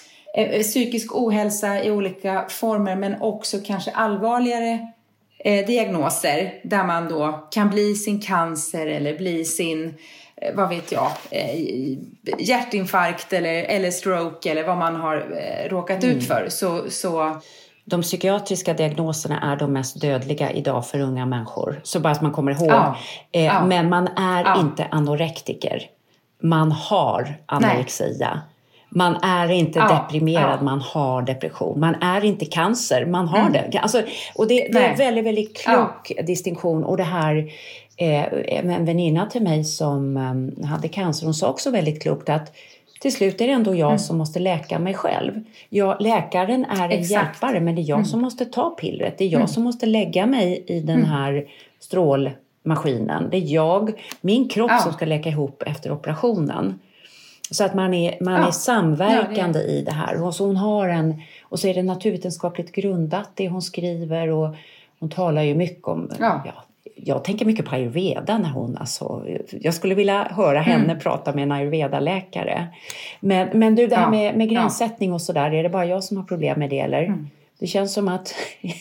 psykisk ohälsa i olika former, men också kanske allvarligare diagnoser där man då kan bli sin cancer eller bli sin, vad vet jag, hjärtinfarkt eller stroke eller vad man har råkat ut för. Så de psykiatriska diagnoserna är de mest dödliga idag för unga människor. Så bara att man kommer ihåg. Men man är inte anorektiker. Man har anorexia. Man är inte deprimerad, man har depression. Man är inte cancer, man har det. Alltså, och det är en väldigt, väldigt klok distinktion. Och det här, en väninna till mig som hade cancer, hon sa också väldigt klokt att till slut är det ändå jag som måste läka mig själv. Läkaren är en hjälpare, men det är jag som måste ta pillret. Det är jag som måste lägga mig i den här strålmaskinen. Det är min kropp som ska läka ihop efter operationen. Så att man är samverkande i det här. Och så hon har och så är det naturvetenskapligt grundat det hon skriver, och hon talar ju mycket om jag tänker mycket på ayurveda när hon, alltså, jag skulle vilja höra henne prata med en ayurveda-läkare. Men du, det här med gränssättning och sådär, är det bara jag som har problem med det, eller? Det känns som att...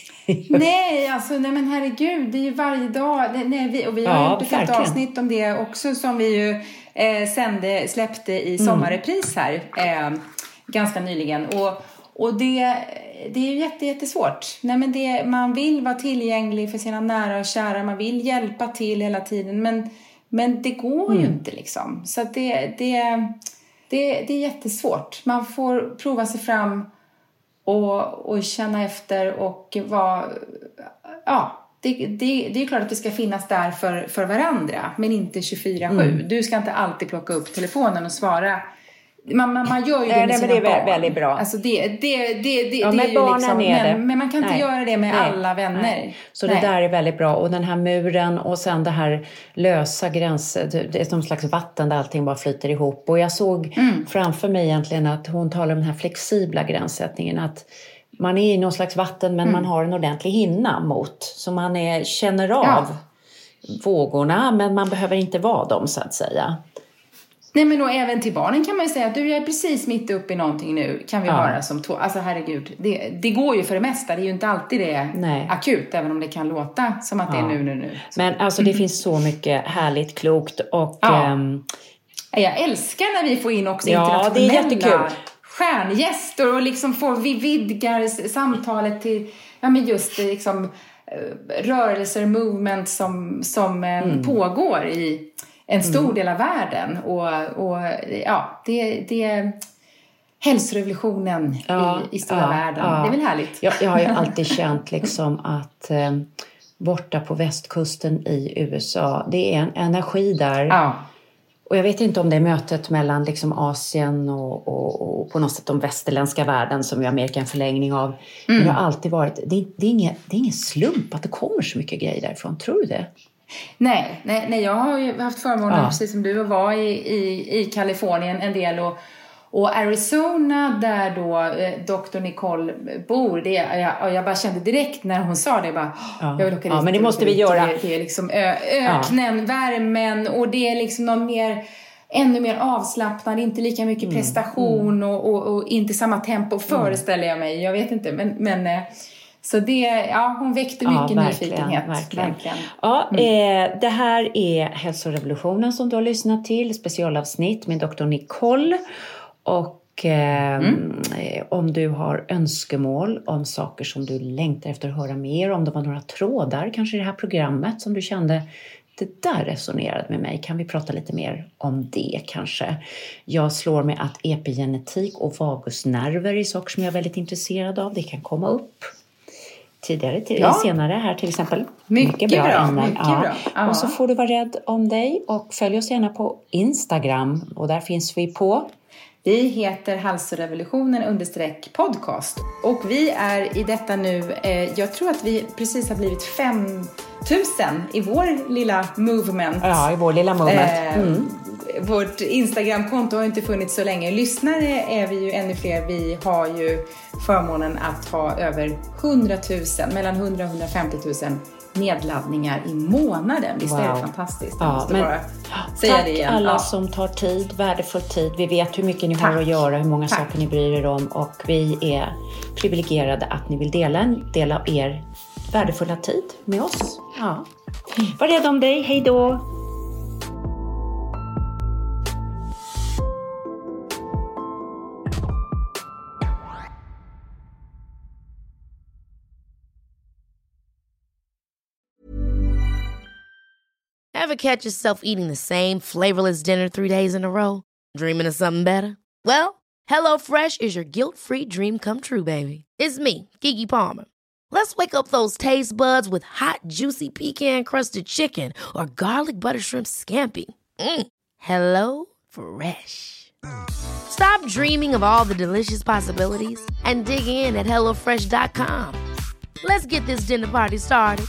nej men herregud, det är ju varje dag. Vi har gjort ett avsnitt om det också, som vi ju släppte i sommarrepris här ganska nyligen. Och det är ju jättesvårt. Nej, men man vill vara tillgänglig för sina nära och kära. Man vill hjälpa till hela tiden. Men det går ju inte liksom. Så att det är jättesvårt. Man får prova sig fram och känna efter och vara... Det är klart att vi ska finnas där för varandra, men inte 24/7. Du ska inte alltid plocka upp telefonen och svara. Man gör ju det med sina barn. Väldigt bra. Alltså det är ju liksom, men man kan inte göra det med alla vänner. Nej. Så det där är väldigt bra. Och den här muren och sen det här lösa gränser. Det är som slags vatten där allting bara flyter ihop. Och jag såg framför mig egentligen att hon talar om den här flexibla gränssättningen. Att man är i någon slags vatten, men man har en ordentlig hinna mot. Så man känner av vågorna, men man behöver inte vara dem, så att säga. Nej, men då även till barnen kan man ju säga att jag är precis mitt uppe i någonting nu. Kan vi vara som två. Alltså herregud, det går ju för det mesta. Det är ju inte alltid det akut, även om det kan låta som att det är nu. Så. Men alltså det finns så mycket härligt klokt. Och, jag älskar när vi får in också internationella det är jättekul. Stjärngäster och liksom vi vidgar samtalet till just liksom rörelser, movement som pågår i en stor del av världen. Och det är hälsorevolutionen i stora världen. Det är väl härligt. Jag har ju alltid känt liksom att borta på västkusten i USA. Det är en energi där. Ja. Och jag vet inte om det är mötet mellan liksom Asien och på något sätt de västerländska världen som är Amerika en förlängning av. Men det har alltid varit, det är ingen slump att det kommer så mycket grejer därifrån. Tror du det? Nej, jag har ju haft förmånen, precis som du, att vara i Kalifornien en del och Arizona där då Dr. Nicole bor. Jag bara kände direkt när hon sa det, jag vill åka dit. Men det måste vi göra. Det är liksom öknen, värmen, och det är liksom någon ännu mer avslappnad, inte lika mycket prestation och inte samma tempo föreställer jag mig. Jag vet inte, men så det, hon väckte mycket nyfikenhet. Verkligen. Ja, det här är Hälsorevolutionen som du har lyssnat till, specialavsnitt med Dr. Nicole. Och om du har önskemål om saker som du längtar efter att höra mer om, det var några trådar kanske i det här programmet som du kände, det där resonerade med mig, kan vi prata lite mer om det kanske? Jag slår mig att epigenetik och vagusnerver är saker som jag är väldigt intresserad av. Det kan komma upp senare här till exempel. Mycket bra ämnen. Bra. Ja. Och så får du vara rädd om dig och följ oss gärna på Instagram, och där finns vi på. Vi heter Hälsorevolutionen_podcast och vi är i detta nu, jag tror att vi precis har blivit 5000 i vår lilla movement. Ja, i vår lilla movement. Vårt Instagramkonto har inte funnits så länge. Lyssnare är vi ju ännu fler. Vi har ju förmånen att ha över 100 000, mellan 100 och 150 000 nedladdningar i månaden. Visst är det fantastiskt? Ja, tack alla som tar tid, värdefull tid. Vi vet hur mycket ni har att göra, hur många saker ni bryr er om, och vi är privilegierade att ni vill dela en del av er värdefulla tid med oss. Ja. Var rädd om dig, hej då! Ever catch yourself eating the same flavorless dinner 3 days in a row? Dreaming of something better? Well, HelloFresh is your guilt-free dream come true, baby. It's me, Keke Palmer. Let's wake up those taste buds with hot, juicy pecan-crusted chicken or garlic butter shrimp scampi. Hello Fresh. Stop dreaming of all the delicious possibilities and dig in at HelloFresh.com. Let's get this dinner party started.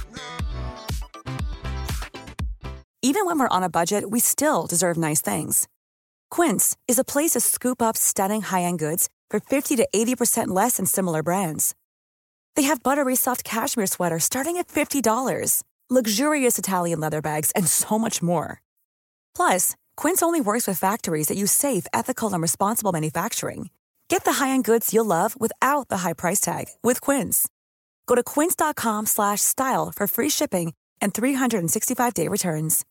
Even when we're on a budget, we still deserve nice things. Quince is a place to scoop up stunning high-end goods for 50 to 80% less than similar brands. They have buttery soft cashmere sweaters starting at $50, luxurious Italian leather bags, and so much more. Plus, Quince only works with factories that use safe, ethical, and responsible manufacturing. Get the high-end goods you'll love without the high price tag with Quince. Go to quince.com/style for free shipping and 365-day returns.